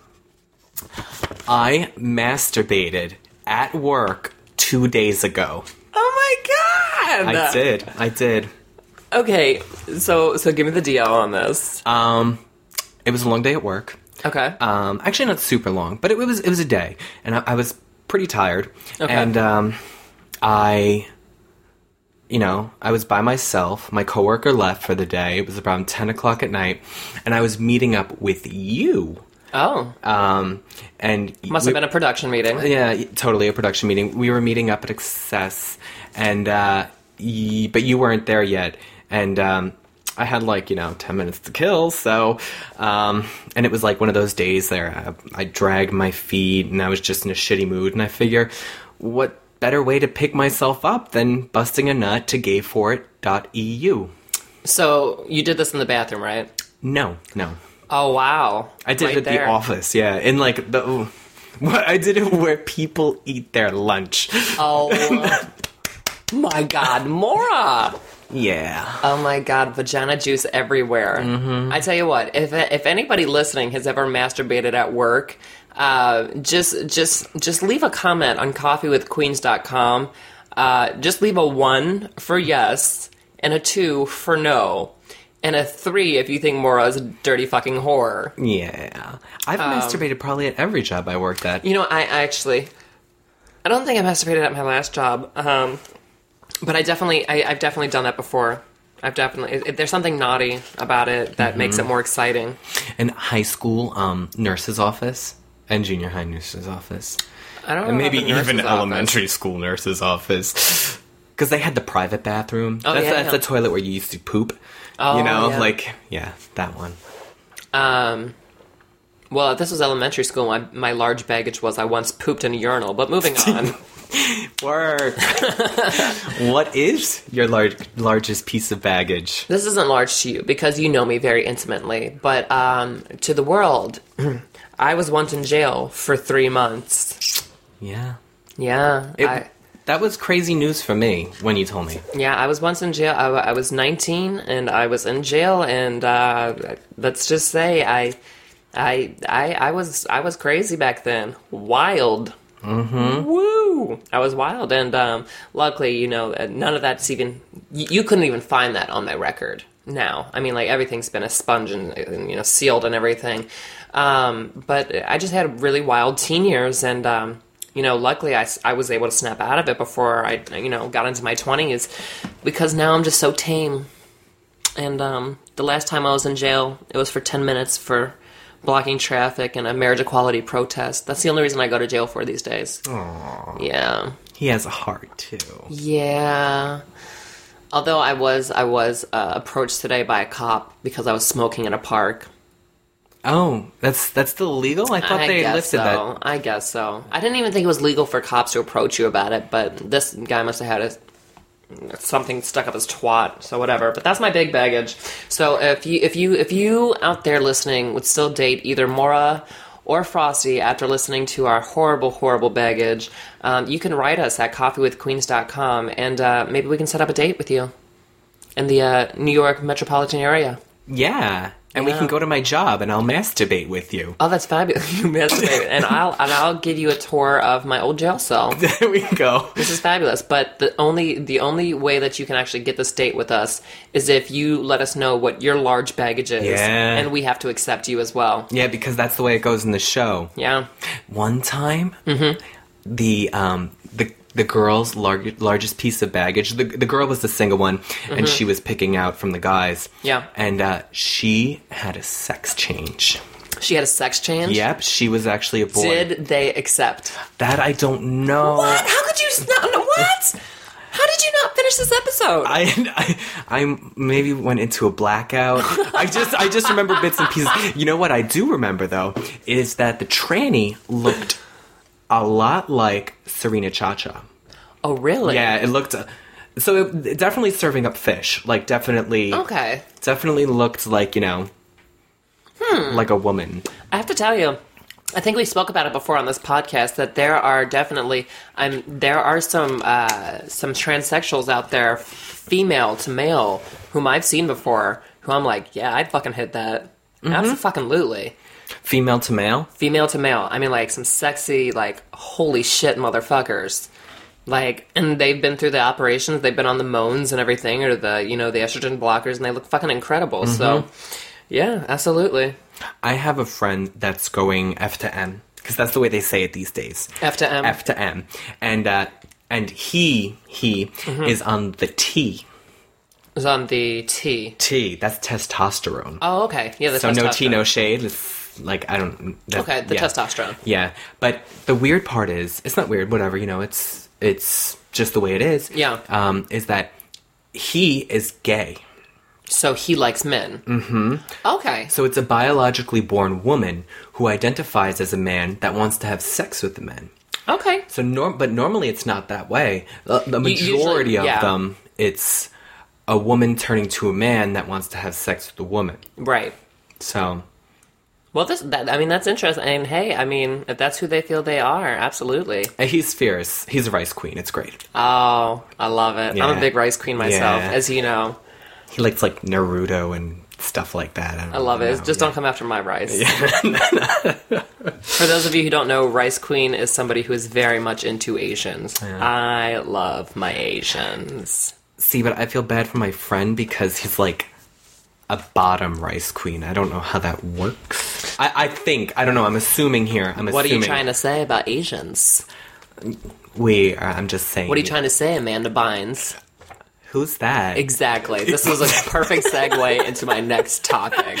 I masturbated at work 2 days ago. Oh my god! I did. Okay, so give me the deal on this. It was a long day at work. Okay. Actually not super long, but it was a day. And I was pretty tired. Okay. And I was by myself. My coworker left for the day. It was around 10 o'clock at night. And I was meeting up with you. Oh. And Must have been a production meeting. Yeah, totally a production meeting. We were meeting up at Excess, and but you weren't there yet, and I had 10 minutes to kill. So, and it was like one of those days there. I dragged my feet, and I was just in a shitty mood, and I figure, what better way to pick myself up than busting a nut to gayforit.eu? So you did this in the bathroom, right? No. Oh wow! I did Right it at there. the office, yeah. In What I did it where people eat their lunch. Oh my God, Mora! Yeah. Oh my God, vagina juice everywhere. I tell you what, if anybody listening has ever masturbated at work, just leave a comment on coffeewithqueens.com. Just leave a 1 for yes, and a 2 for no, and a 3 if you think Mora's a dirty fucking whore. Yeah. I've masturbated probably at every job I worked at. You know, I don't think I masturbated at my last job, but I've definitely done that before. There's something naughty about it that makes it more exciting. In high school, nurse's office and junior high nurse's office. I don't know. And maybe about the nurse's even office. elementary school nurse's office. Because they had the private bathroom. Oh, That's the toilet where you used to poop. Oh, you know, yeah. that one. Well, this was elementary school. My large baggage was I once pooped in a urinal. But moving on. Work. What is your largest piece of baggage? This isn't large to you because you know me very intimately. But to the world, I was once in jail for 3 months. Yeah. Yeah. That was crazy news for me when you told me. Yeah, I was once in jail. I was 19 and I was in jail, and let's just say I was crazy back then. Wild. Mm-hmm. Woo! I was wild, and luckily, you know, none of that's even. You couldn't even find that on my record. Now, I mean, like everything's been a sponge and you know sealed and everything. But I just had really wild teen years, and you know, luckily I was able to snap out of it before I got into my 20s, because now I'm just so tame. And the last time I was in jail, it was for 10 minutes for blocking traffic and a marriage equality protest. That's the only reason I go to jail for these days. Aww. Yeah. He has a heart too. Yeah. Although I was approached today by a cop because I was smoking in a park. Oh, that's still illegal? I thought they lifted that. I guess so. I didn't even think it was legal for cops to approach you about it, but this guy must have had something stuck up his twat, so whatever. But that's my big baggage. So if you out there listening would still date either Mora or Frosty after listening to our horrible baggage, you can write us at coffeewithqueens.com, and maybe we can set up a date with you in the New York metropolitan area. Yeah. And we can go to my job, and I'll masturbate with you. Oh, that's fabulous! You masturbate, and I'll give you a tour of my old jail cell. There we go. This is fabulous. But the only way that you can actually get this date with us is if you let us know what your large baggage is, and we have to accept you as well. Yeah, because that's the way it goes in the show. Yeah. One time, the girl's largest piece of baggage. The girl was the single one, and she was picking out from the guys. Yeah. And she had a sex change. She had a sex change? Yep, she was actually a boy. Did they accept? That I don't know. What? How could you not? What? How did you not finish this episode? I maybe went into a blackout. I just remember bits and pieces. You know what I do remember, though, is that the tranny looked a lot like Serena Chacha. Oh, really? Yeah, it looked... so it definitely serving up fish. Like, definitely... Okay. Definitely looked like, you know... like a woman. I have to tell you, I think we spoke about it before on this podcast, that there are definitely... there are some transsexuals out there, female to male, whom I've seen before, who I'm like, yeah, I'd fucking hit that. Absolutely. Female to male? Female to male. I mean, like, some sexy, like, holy shit motherfuckers. Like, and they've been through the operations, they've been on the Moans and everything, or the, you know, the estrogen blockers, and they look fucking incredible. So, yeah, absolutely. I have a friend that's going F to M, because that's the way they say it these days. F to M? F to M. And he is on the T. Is on the T. T, that's testosterone. Oh, okay. Yeah, the so testosterone. no tea, no shade. It's like, I don't... Okay, the testosterone. Yeah, but the weird part is... It's not weird, whatever, you know, it's just the way it is. Yeah. Is that he is gay. So he likes men. Mm-hmm. Okay. So it's a biologically born woman who identifies as a man that wants to have sex with the men. Okay. So but normally it's not that way. The majority of them, it's a woman turning to a man that wants to have sex with a woman. Right. So... Well, that's interesting. And hey, I mean, if that's who they feel they are, absolutely. He's fierce. He's a rice queen. It's great. Oh, I love it. Yeah. I'm a big rice queen myself, Yeah. as you know. He likes like Naruto and stuff like that. I love it. Just don't come after my rice. For those of you who don't know, Rice Queen is somebody who is very much into Asians. I love my Asians. See, but I feel bad for my friend because he's like a bottom rice queen. I don't know how that works. I think. I don't know. I'm assuming here. What are you trying to say about Asians? I'm just saying. What are you trying to say, Amanda Bynes? Who's that? Exactly. This was a perfect segue into my next topic.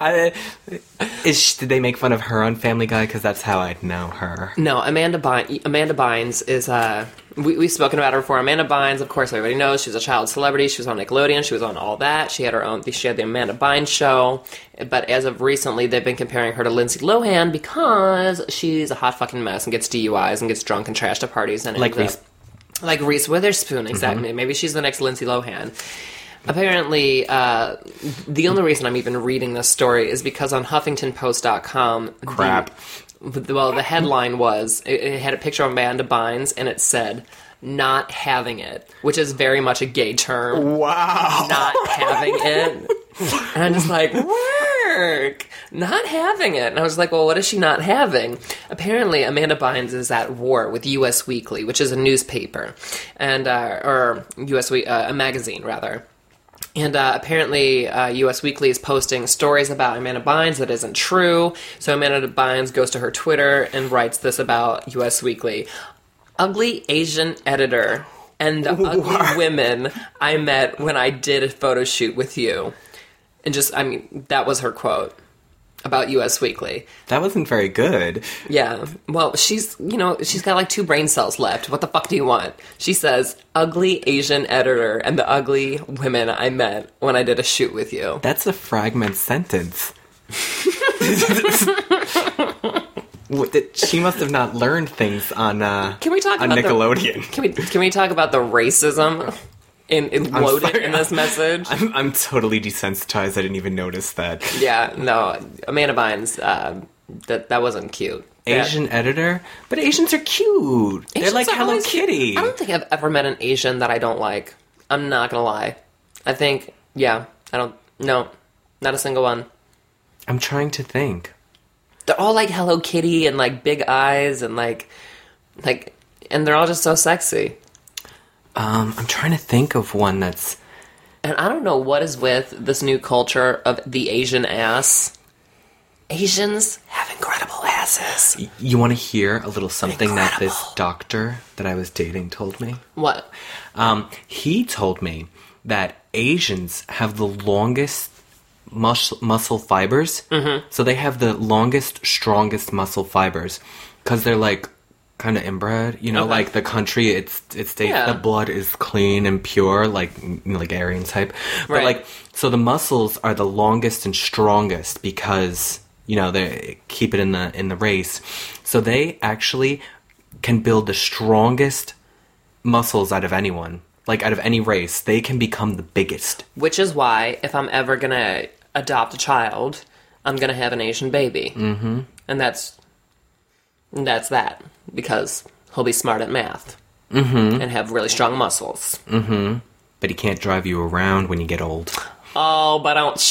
Did they make fun of her on Family Guy? Because that's how I'd know her. No, Amanda Bynes is, we've spoken about her before. Amanda Bynes, of course, everybody knows. She was a child celebrity. She was on Nickelodeon. She was on all that. She had the Amanda Bynes show. But as of recently, they've been comparing her to Lindsay Lohan because she's a hot fucking mess and gets DUIs and gets drunk and trashed at parties. And Like Reese. Like Reese Witherspoon, exactly. Maybe she's the next Lindsay Lohan. Apparently, the only reason I'm even reading this story is because on HuffingtonPost.com... Crap. The headline was... It had a picture of Amanda Bynes, and it said, "Not having it," which is very much a gay term. Wow. Not having it. And I'm just like, work! Not having it. And I was like, well, what is she not having? Apparently, Amanda Bynes is at war with Us Weekly, which is a newspaper, and or a magazine, rather. And apparently, Us Weekly is posting stories about Amanda Bynes that isn't true. So Amanda Bynes goes to her Twitter and writes this about Us Weekly. "Ugly Asian editor and the ugly women I met when I did a photo shoot with you." And that was her quote about Us Weekly. That wasn't very good. Yeah. Well, she's got like 2 brain cells left. What the fuck do you want? She says, "Ugly Asian editor and the ugly women I met when I did a shoot with you." That's a fragment sentence. She must have not learned things on Can we talk on about Nickelodeon. Can we talk about the racism loaded in this message? I'm totally desensitized. I didn't even notice that. Yeah, no, Amanda Bynes, that wasn't cute. Asian editor? But Asians are cute. They're Asians like are Hello always cute. Kitty. I don't think I've ever met an Asian that I don't like. I'm not gonna lie. I think, no, not a single one. I'm trying to think. They're all like Hello Kitty and like big eyes and like, and they're all just so sexy. I'm trying to think of one that's... And I don't know what is with this new culture of the Asian ass. Asians have incredible asses. You want to hear a little something that Incredible. this doctor that I was dating told me? What? He told me that Asians have the longest muscle fibers. Mm-hmm. So they have the longest, strongest muscle fibers because they're like kind of inbred. You know, Okay. like the country, it states Yeah. the blood is clean and pure, like Aryan type. But Right. like, so the muscles are the longest and strongest because they keep it in the race. So they actually can build the strongest muscles out of anyone. Like, out of any race, they can become the biggest. Which is why, if I'm ever gonna adopt a child, I'm gonna have an Asian baby. Mm-hmm. And that's that. Because he'll be smart at math. Mm-hmm. And have really strong muscles. Mm-hmm. But he can't drive you around when you get old. Oh, but I don't...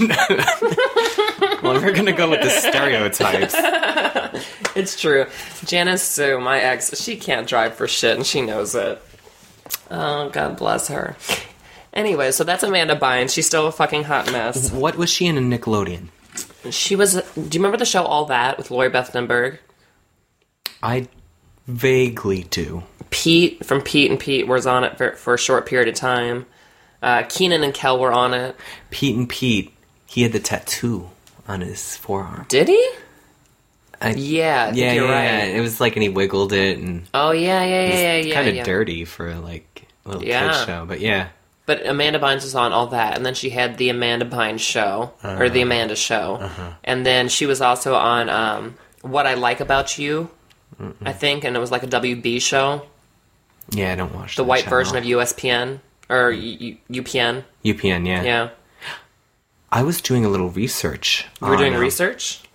Well, we're gonna go with the stereotypes. It's true. Janice Sue, my ex, she can't drive for shit, and she knows it. Oh, God bless her. Anyway, so that's Amanda Bynes. She's still a fucking hot mess. What was she in a Nickelodeon? She was... Do you remember the show All That with Lori Beth Denberg? I vaguely do. Pete from Pete and Pete was on it for a short period of time. Keenan and Kel were on it. Pete and Pete, he had the tattoo on his forearm. Did he? I Yeah, I think you're right. It was like, and he wiggled it, and Oh, yeah. it's kind of dirty for like a little kid show, but yeah. But Amanda Bynes was on All That, and then she had the Amanda Bynes Show, or the Amanda Show. And then she was also on What I Like About You, I think, and it was like a WB show. Yeah, I don't watch The that white channel. version of USPN, or UPN. UPN, yeah. Yeah. I was doing a little research. You were doing research?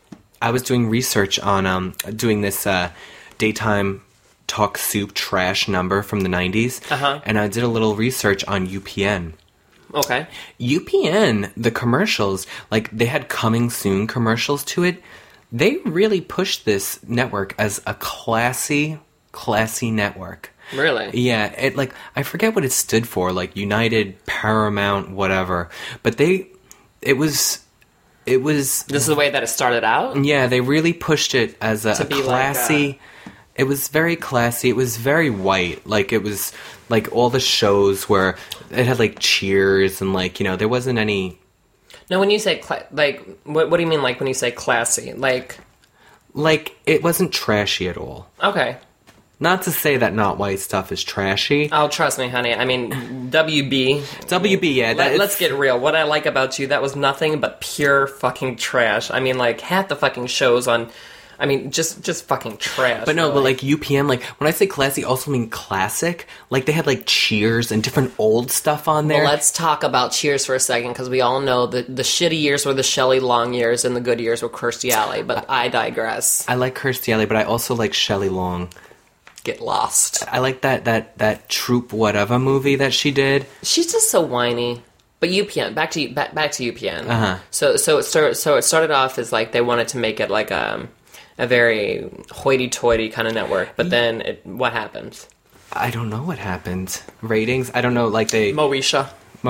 I was doing research on doing this daytime talk soup trash number from the 90s, and I did a little research on UPN. Okay. UPN, the commercials, like they had coming soon commercials to it. They really pushed this network as a classy network. Really? Yeah, it like I forget what it stood for, like United, Paramount, whatever. But it was This is the way that it started out? yeah, they really pushed it as a be classy. It was very classy. It was very white. Like it was like all the shows where it had like Cheers and like, you know, there wasn't any. No, when you say, what do you mean, like, when you say classy? Like It wasn't trashy at all. okay. Not to say that not white stuff is trashy. Oh, trust me, honey. I mean, WB. WB, yeah. Let's get real. What I like about you, that was nothing but pure fucking trash. I mean, like, half the fucking shows on... I mean, just fucking trash. But no, really. but like UPN, like when I say classy, I also mean classic. Like they had like Cheers and different old stuff on there. Well, let's talk about Cheers for a second, because we all know that the shitty years were the Shelley Long years and the good years were Kirstie Alley, but I digress. I like Kirstie Alley, but I also like Shelley Long. Get lost. I like that Troop Whatever movie that she did. She's just so whiny. But UPN, back to UPN. Uh-huh. So it started off as like they wanted to make it like a very hoity-toity kind of network, but then what happened? I don't know what happened. Ratings? I don't know. Like they Moesha.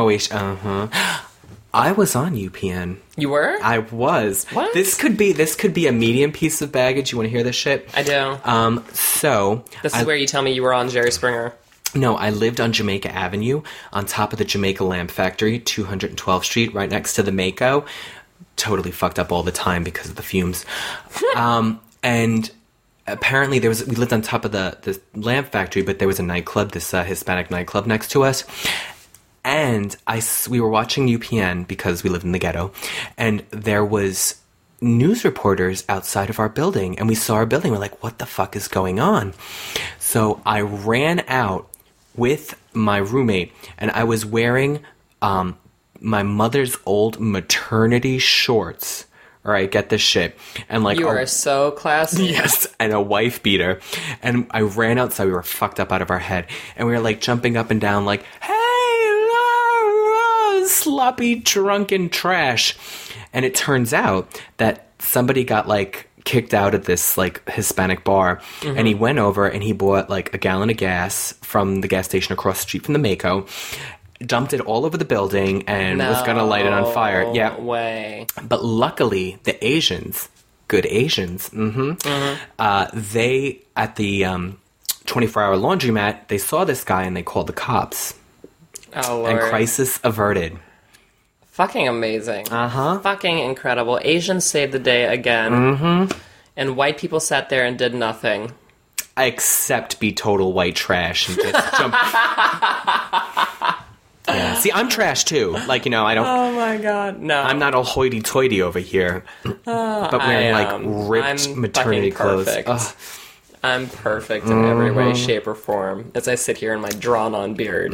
I was on UPN. You were? I was. What? This could be a medium piece of baggage. You want to hear this shit? I do. So This is where you tell me you were on Jerry Springer. No, I lived on Jamaica Avenue, on top of the Jamaica Lamp Factory, 212th Street, right next to the Mako. Totally fucked up all the time because of the fumes. And apparently we lived on top of the lamp factory, but there was a nightclub, this Hispanic nightclub next to us. And we were watching UPN because we lived in the ghetto, and there was news reporters outside of our building, and we saw our building. We're like, what the fuck is going on? So I ran out with my roommate, and I was wearing my mother's old maternity shorts. All right, get this shit. And like You are so classy. yes, and a wife beater. And I ran outside. We were fucked up out of our head. And we were like jumping up and down like, hey, la, la, sloppy, drunken trash. And it turns out that somebody got like kicked out of this like Hispanic bar. Mm-hmm. And he went over and he bought like a gallon of gas from the gas station across the street from the Mako. Dumped it all over the building and was gonna light it on fire. Yeah. Way. But luckily, the Asians, good Asians, they, at the 24-hour laundromat, they saw this guy and they called the cops. Oh, Lord. And crisis averted. Fucking amazing. Uh-huh. Fucking incredible. Asians saved the day again. Mm-hmm. And white people sat there and did nothing. Except be total white trash and just jump... Yeah. See, I'm trash too. Like, you know, I don't... Oh my god, no. I'm not all hoity-toity over here. But wearing, like, ripped I'm maternity clothes. perfect. Ugh. I'm perfect in every way, shape, or form as I sit here in my drawn-on beard.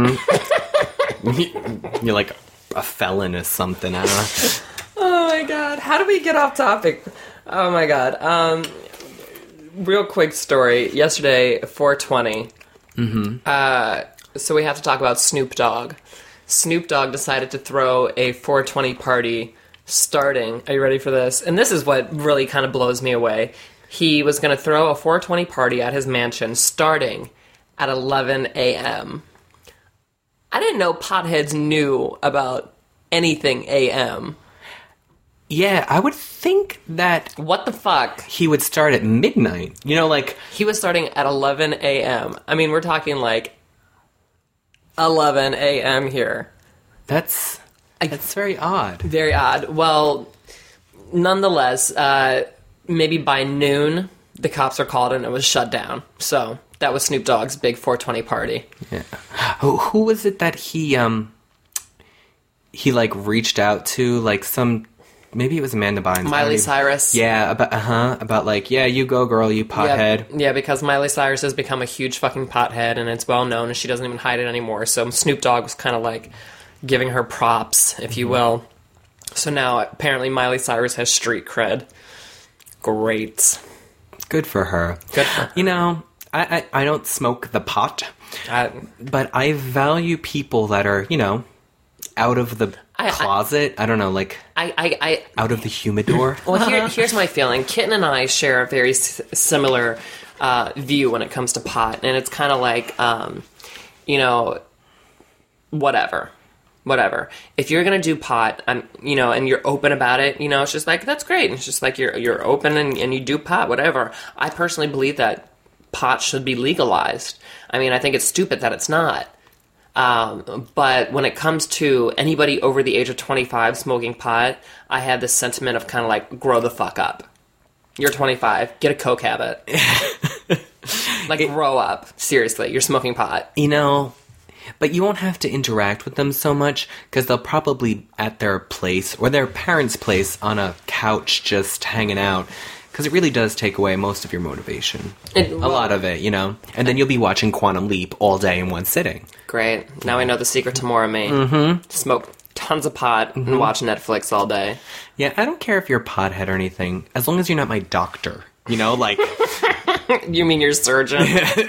You're like a felon or something. I don't know. Oh my god, how do we get off topic? Oh my god. Real quick story. Yesterday, 420. So we have to talk about Snoop Dogg. Snoop Dogg decided to throw a 420 party starting... Are you ready for this? And this is what really kind of blows me away. He was going to throw a 420 party at his mansion starting at 11 a.m. I didn't know potheads knew about anything a.m. Yeah, I would think that What the fuck? he would start at midnight. You know, like... He was starting at 11 a.m. I mean, we're talking like 11 a.m. here. That's very odd. Very odd. Well, nonetheless, maybe by noon, the cops are called and it was shut down. So that was Snoop Dogg's big 420 party. Yeah. Who was it that he like reached out to? Like some... Maybe it was Amanda Bynes. Miley Cyrus. Yeah, about like, yeah, you go, girl, you pothead. Yeah, because Miley Cyrus has become a huge fucking pothead, and it's well known, and she doesn't even hide it anymore. So Snoop Dogg was kind of like giving her props, if you will. So now apparently Miley Cyrus has street cred. Great. Good for her. Good for her. You know, I don't smoke the pot, but I value people that are, you know, out of the closet. I don't know, like out of the humidor. Well, here's my feeling. Kitten and I share a very similar view when it comes to pot, and it's kind of like, you know, whatever. If you're gonna do pot, you know, and you're open about it, you know, it's just like, that's great. It's just like you're open and you do pot, whatever. I personally believe that pot should be legalized. I mean, I think it's stupid that it's not. But when it comes to anybody over the age of 25 smoking pot, I have this sentiment of kind of like, grow the fuck up. You're 25, get a coke habit. Like, grow up. Seriously, you're smoking pot. You know, but you won't have to interact with them so much, because they'll probably at their place, or their parents' place, on a couch just hanging out. Because it really does take away most of your motivation. A lot of it, you know? And then you'll be watching Quantum Leap all day in one sitting. Great. Now I know the secret to more of me. Mm-hmm. Smoke tons of pot and watch Netflix all day. Yeah, I don't care if you're a pothead or anything, as long as you're not my doctor. You know, like... You mean your surgeon?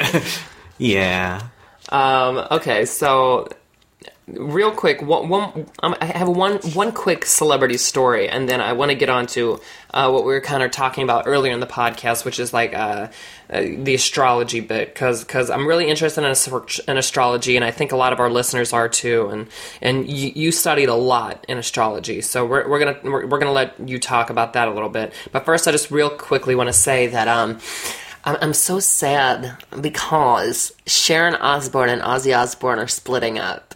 Yeah. Okay, so... Real quick, I have one quick celebrity story, and then I want to get on to what we were kind of talking about earlier in the podcast, which is like the astrology bit, because I'm really interested in astrology, and I think a lot of our listeners are too, and you studied a lot in astrology, so we're gonna let you talk about that a little bit. But first, I just real quickly want to say that I'm so sad because Sharon Osbourne and Ozzy Osbourne are splitting up.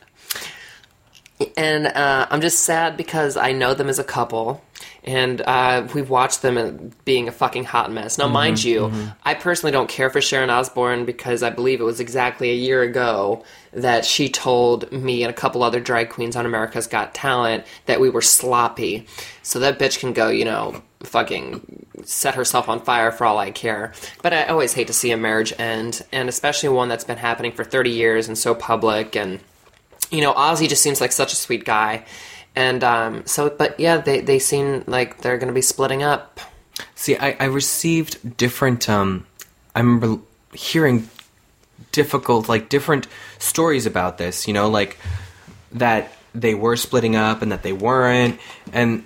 And I'm just sad because I know them as a couple, and we've watched them being a fucking hot mess. Now, mind you, I personally don't care for Sharon Osbourne because I believe it was exactly a year ago that she told me and a couple other drag queens on America's Got Talent that we were sloppy. So that bitch can go, you know, fucking set herself on fire for all I care. But I always hate to see a marriage end, and especially one that's been happening for 30 years and so public, and... You know, Ozzy just seems like such a sweet guy. And but yeah, they seem like they're going to be splitting up. See, I received different, I remember hearing different stories about this, you know, like that they were splitting up and that they weren't. And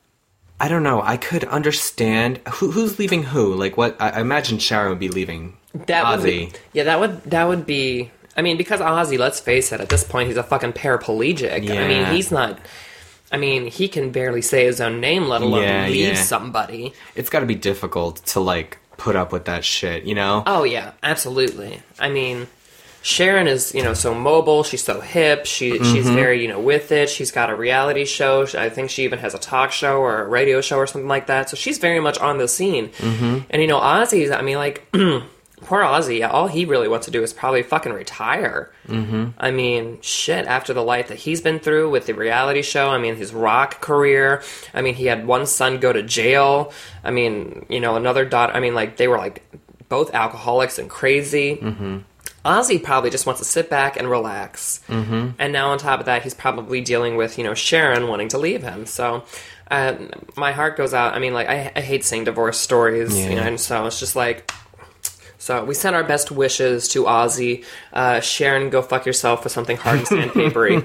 I don't know, I could understand who's leaving who. Like, what, I imagine Sharon would be leaving Ozzy. That would be... I mean, because Ozzy, let's face it, at this point, he's a fucking paraplegic. Yeah. I mean, he's not... I mean, he can barely say his own name, let alone leave somebody. It's got to be difficult to, like, put up with that shit, you know? Oh, yeah, absolutely. I mean, Sharon is, you know, so mobile, she's so hip, she's very, you know, with it, she's got a reality show, I think she even has a talk show or a radio show or something like that, so she's very much on the scene. And, you know, Ozzy's, I mean, like... Poor Ozzy, all he really wants to do is probably fucking retire. I mean, shit, after the life that he's been through with the reality show, I mean, his rock career, I mean, he had one son go to jail, I mean, you know, another daughter, I mean, like, they were, like, both alcoholics and crazy. Ozzy probably just wants to sit back and relax. And now on top of that, he's probably dealing with, you know, Sharon wanting to leave him, so... my heart goes out, I mean, like, I hate seeing divorce stories, you know, and so it's just like... So we send our best wishes to Ozzy. Sharon, go fuck yourself with something hard and sandpapery.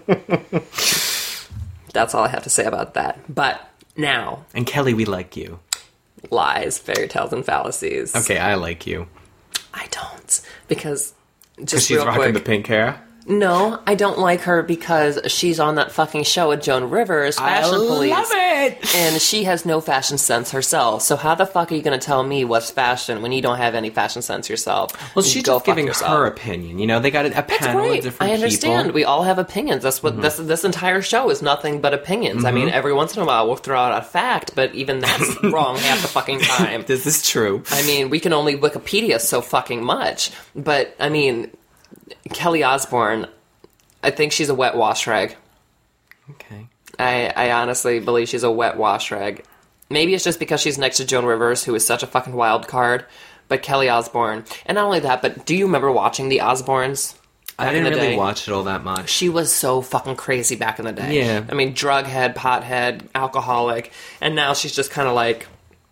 That's all I have to say about that. But now... And Kelly, we like you. Lies, fairy tales, and fallacies. Okay, I like you. I don't. Because, just real quick... Because she's rocking the pink hair? No, I don't like her because she's on that fucking show with Joan Rivers, Fashion Police. I love it! And she has no fashion sense herself. So how the fuck are you going to tell me what's fashion when you don't have any fashion sense yourself? Well, she's just giving her opinion. You know, they got a panel of different people. I understand. We all have opinions. That's what this entire show is, nothing but opinions. I mean, every once in a while we'll throw out a fact, but even that's wrong half the fucking time. This is true. I mean, we can only Wikipedia so fucking much. But, I mean... Kelly Osbourne, I think she's a wet wash rag. Okay. I honestly believe she's a wet wash rag. Maybe it's just because she's next to Joan Rivers, who is such a fucking wild card. But Kelly Osbourne, and not only that, but do you remember watching The Osbournes? I didn't really watch it all that much. She was so fucking crazy back in the day. Yeah. I mean, drug head, pothead, alcoholic, and now she's just kind of like...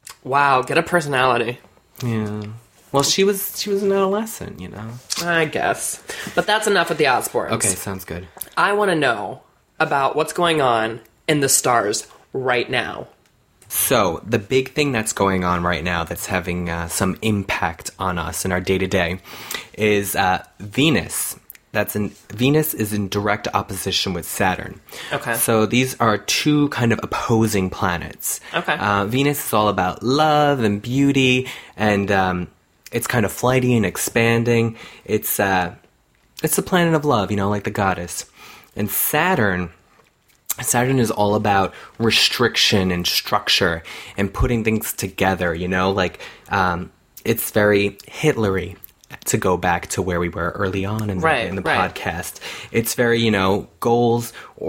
Wow, get a personality. Yeah. Well, she was an adolescent, you know. I guess. But that's enough with the Osbournes. Okay, sounds good. I want to know about what's going on in the stars right now. So, the big thing that's going on right now that's having some impact on us in our day-to-day is Venus. Venus is in direct opposition with Saturn. Okay. So these are two kind of opposing planets. Okay. Venus is all about love and beauty, and it's kind of flighty and expanding. It's the planet of love, you know, like the goddess. And Saturn is all about restriction and structure and putting things together, you know, like it's very Hitlery, to go back to where we were early on in the podcast. It's very, you know, goal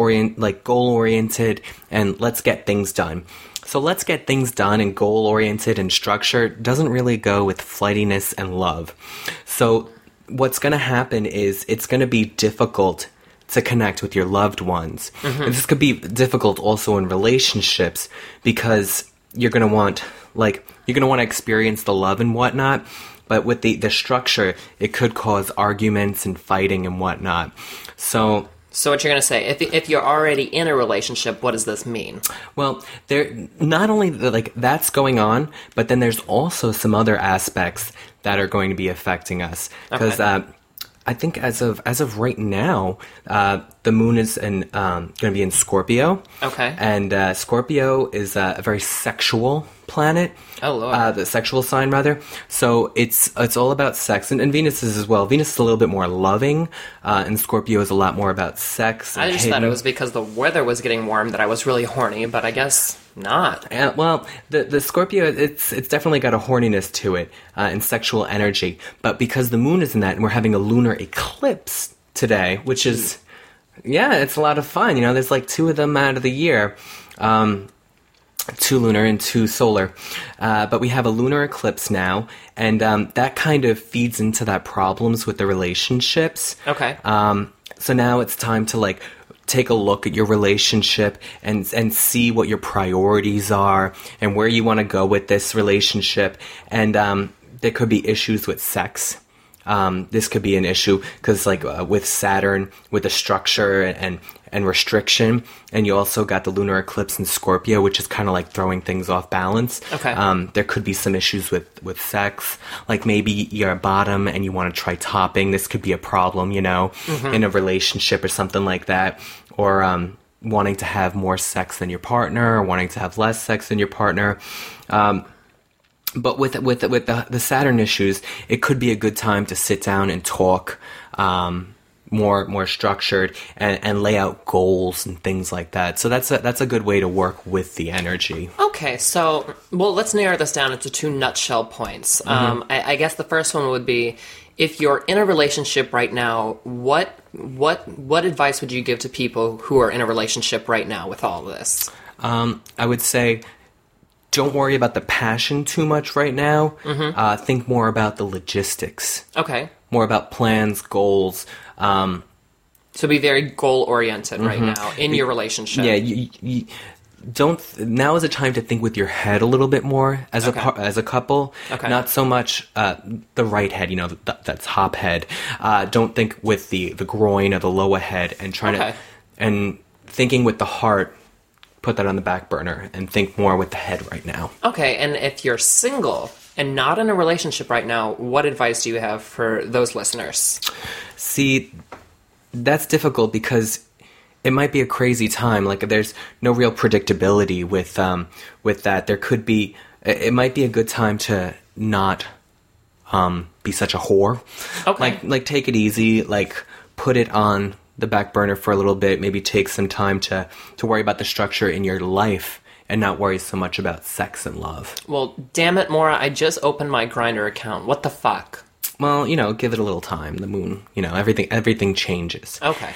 oriented, and let's get things done. So let's get things done and goal oriented and structure doesn't really go with flightiness and love. So what's going to happen is it's going to be difficult to connect with your loved ones. Mm-hmm. And this could be difficult also in relationships because you're going to want to experience the love and whatnot. But with the structure, it could cause arguments and fighting and whatnot. So what you're going to say, if you're already in a relationship, what does this mean? Well, there not only that's going on, but then there's also some other aspects that are going to be affecting us. Because I think as of right now, the moon is going to be in Scorpio. Okay. And Scorpio is a very sexual planet. Oh, Lord. The sexual sign, rather. So it's all about sex. And Venus is as well. Venus is a little bit more loving, and Scorpio is a lot more about sex. I just thought it was because the weather was getting warm that I was really horny, but I guess not. Well, the Scorpio, it's definitely got a horniness to it, and sexual energy. But because the moon is in that, and we're having a lunar eclipse today, which is, it's a lot of fun. You know, there's like two of them out of the year. 2 lunar and 2 solar. But we have a lunar eclipse now, and that kind of feeds into that problems with the relationships. Okay. So now it's time to take a look at your relationship and see what your priorities are and where you want to go with this relationship. And there could be issues with sex. This could be an issue because with Saturn, with the structure and restriction, and you also got the lunar eclipse in Scorpio, which is kind of throwing things off balance. Okay. There could be some issues with sex, like maybe you're a bottom and you want to try topping. This could be a problem, you know, in a relationship or something like that, or wanting to have more sex than your partner, or wanting to have less sex than your partner. But with the Saturn issues, it could be a good time to sit down and talk, more structured, and lay out goals and things like that. So that's a good way to work with the energy. Okay, so let's narrow this down into 2 nutshell points. I guess the first one would be, if you're in a relationship right now, what advice would you give to people who are in a relationship right now with all of this? I would say, don't worry about the passion too much right now. Think more about the logistics. Okay. More about plans, goals. So be very goal-oriented right now in your relationship. Yeah, you don't. Now is a time to think with your head a little bit more as a couple. Okay. Not so much the right head, you know, that's hop head. Don't think with the groin or the lower head, and and thinking with the heart. Put that on the back burner and think more with the head right now. Okay, and if you're single and not in a relationship right now, what advice do you have for those listeners? See, that's difficult because it might be a crazy time. There's no real predictability with that. There could be. It might be a good time to not be such a whore. Okay. Take it easy. Put it on the back burner for a little bit. Maybe take some time to worry about the structure in your life and not worry so much about sex and love. Well, damn it, Maura, I just opened my Grindr account. What the fuck? Well, you know, give it a little time. The moon, you know, everything changes. Okay.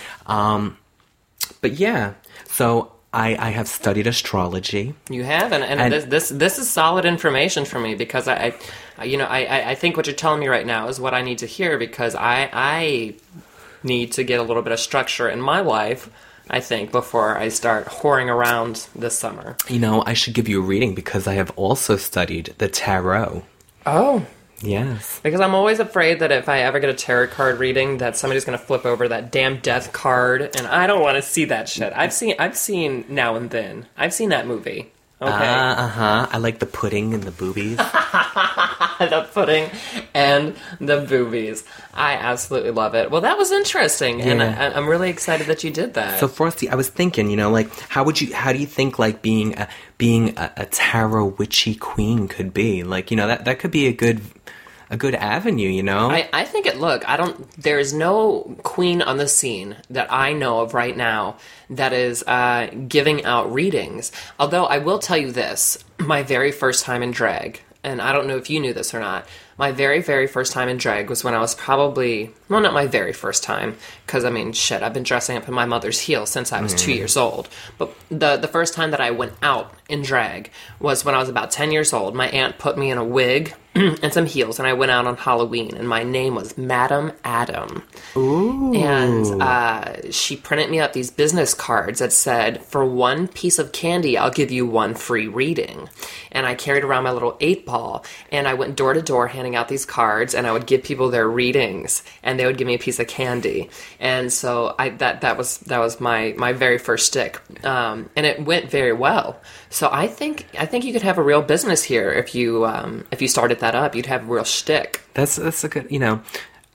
But yeah, so I have studied astrology. You have, and this is solid information for me, because I think what you're telling me right now is what I need to hear, because I need to get a little bit of structure in my life I think, before I start whoring around this summer. You know, I should give you a reading because I have also studied the tarot. Oh. Yes. Because I'm always afraid that if I ever get a tarot card reading, that somebody's going to flip over that damn death card, and I don't want to see that shit. I've seen Now and Then. I've seen that movie. Okay. I like the pudding and the boobies. The pudding and the boobies. I absolutely love it. Well, that was interesting, and I'm really excited that you did that. So, Frosty, I was thinking, you know, like, how do you think, like, being a tarot witchy queen could be? Like, you know, that could be a good avenue, you know? I think there is no queen on the scene that I know of right now that is giving out readings. Although I will tell you this, my very first time in drag, and I don't know if you knew this or not, my very, very first time in drag was when I was not my very first time, because, I mean, shit, I've been dressing up in my mother's heels since I was 2 years old. But the first time that I went out in drag was when I was about 10 years old. My aunt put me in a wig and some heels, and I went out on Halloween, and my name was Madam Adam. Ooh. And she printed me up these business cards that said, for one piece of candy, I'll give you one free reading. And I carried around my little 8-ball, and I went door to door handing out these cards, and I would give people their readings, and they would give me a piece of candy. And so that was my very first stick, and it went very well. So I think you could have a real business here if you started that up. You'd have a real shtick. That's a good, you know.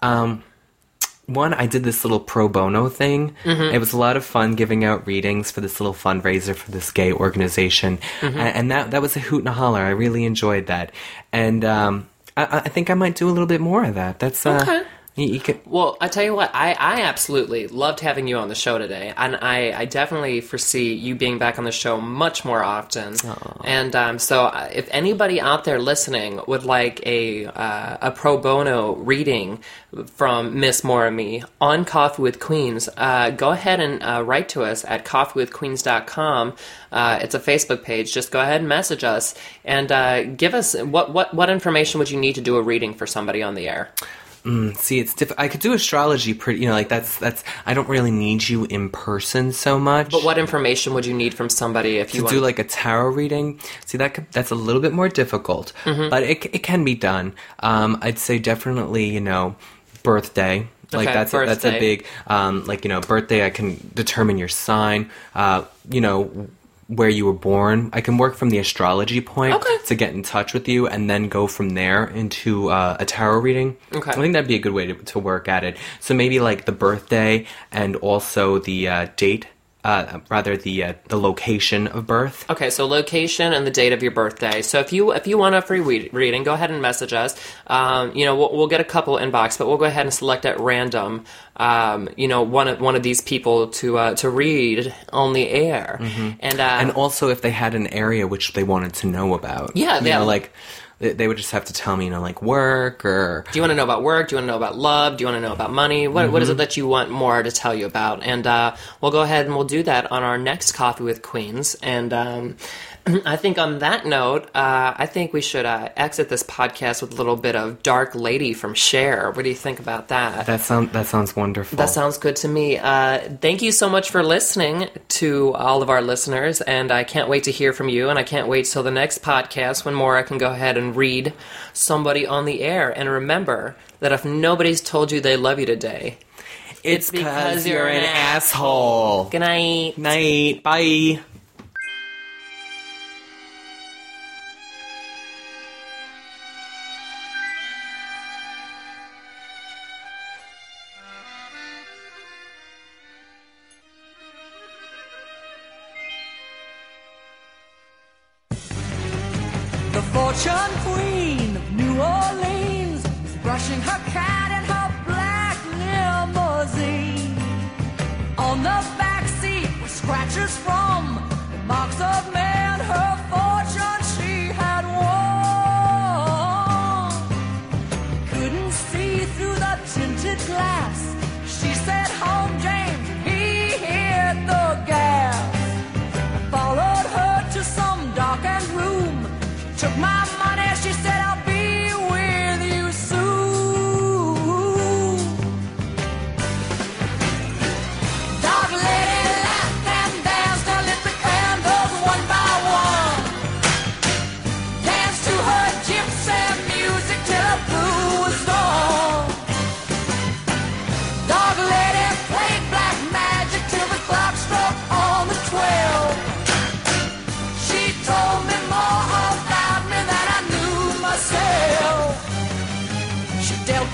One, I did this little pro bono thing. Mm-hmm. It was a lot of fun giving out readings for this little fundraiser for this gay organization. Mm-hmm. And that was a hoot and a holler. I really enjoyed that. And I think I might do a little bit more of that. That's okay. You could... Well, I tell you what, I absolutely loved having you on the show today, and I definitely foresee you being back on the show much more often. Aww. And so if anybody out there listening would like a pro bono reading from Miss Maura Me on Coffee with Queens, go ahead and write to us at coffeewithqueens.com. It's a Facebook page. Just go ahead and message us and give us what information would you need to do a reading for somebody on the air. See, it's I could do astrology pretty, you know, like that's, I don't really need you in person so much. But what information would you need from somebody if you want to do like a tarot reading? See, that's a little bit more difficult, but it can be done. I'd say definitely, you know, birthday. Like that's a big, like, you know, birthday, I can determine your sign, you know, where you were born. I can work from the astrology point to get in touch with you and then go from there into a tarot reading. Okay. I think that'd be a good way to work at it. So maybe like the birthday and also the date, rather the location of birth. Okay, so location and the date of your birthday. So if you want a free reading, go ahead and message us. You know, we'll get a couple inbox, but we'll go ahead and select at random. You know, one of these people to read on the air, and also if they had an area which they wanted to know about. Yeah, you know, like. They would just have to tell me, you know, like work or... Do you want to know about work? Do you want to know about love? Do you want to know about money? What is it that you want more to tell you about? And we'll go ahead and we'll do that on our next Coffee with Queens. And I think on that note, I think we should exit this podcast with a little bit of Dark Lady from Cher. What do you think about that? That sounds wonderful. That sounds good to me. Thank you so much for listening to all of our listeners, and I can't wait to hear from you, and I can't wait till the next podcast when Maura can go ahead and read somebody on the air. And remember that if nobody's told you they love you today, it's because you're an asshole. Good night. Night. Bye. The fortune queen of New Orleans is brushing her cat in her black limousine. On the back seat were scratches from the marks of men, her fortune she had won. Couldn't see through the tinted glass. She said, "Home, James." He hit the gas. I followed her to some darkened room. Took my money, she said, "I'll be with you soon." Dark lady laughed.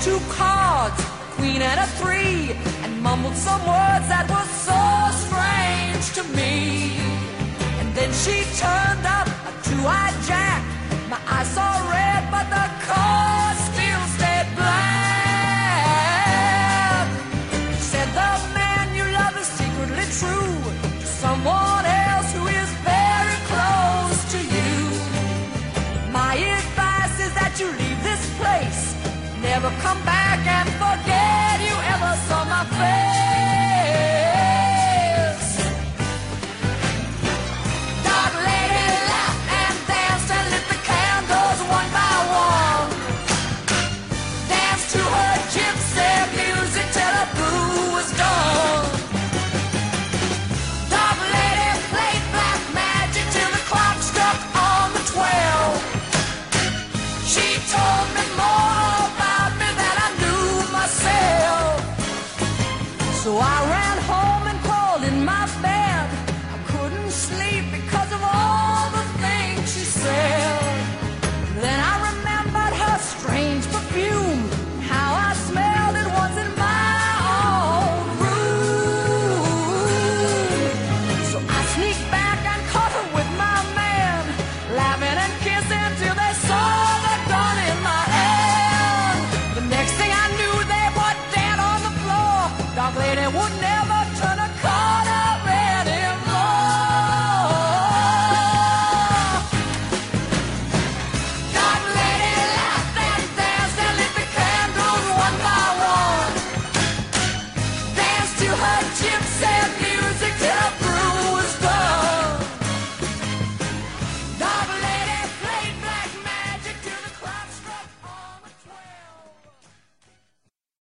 two cards, queen and a three, and mumbled some words that were so strange to me. And then she turned up a two-eyed jack. My eyes saw red, but the card still stayed black. Said the man you love is secretly true to someone else who is very close to you. My advice is that you leave this place, never come back and forget you ever saw my face.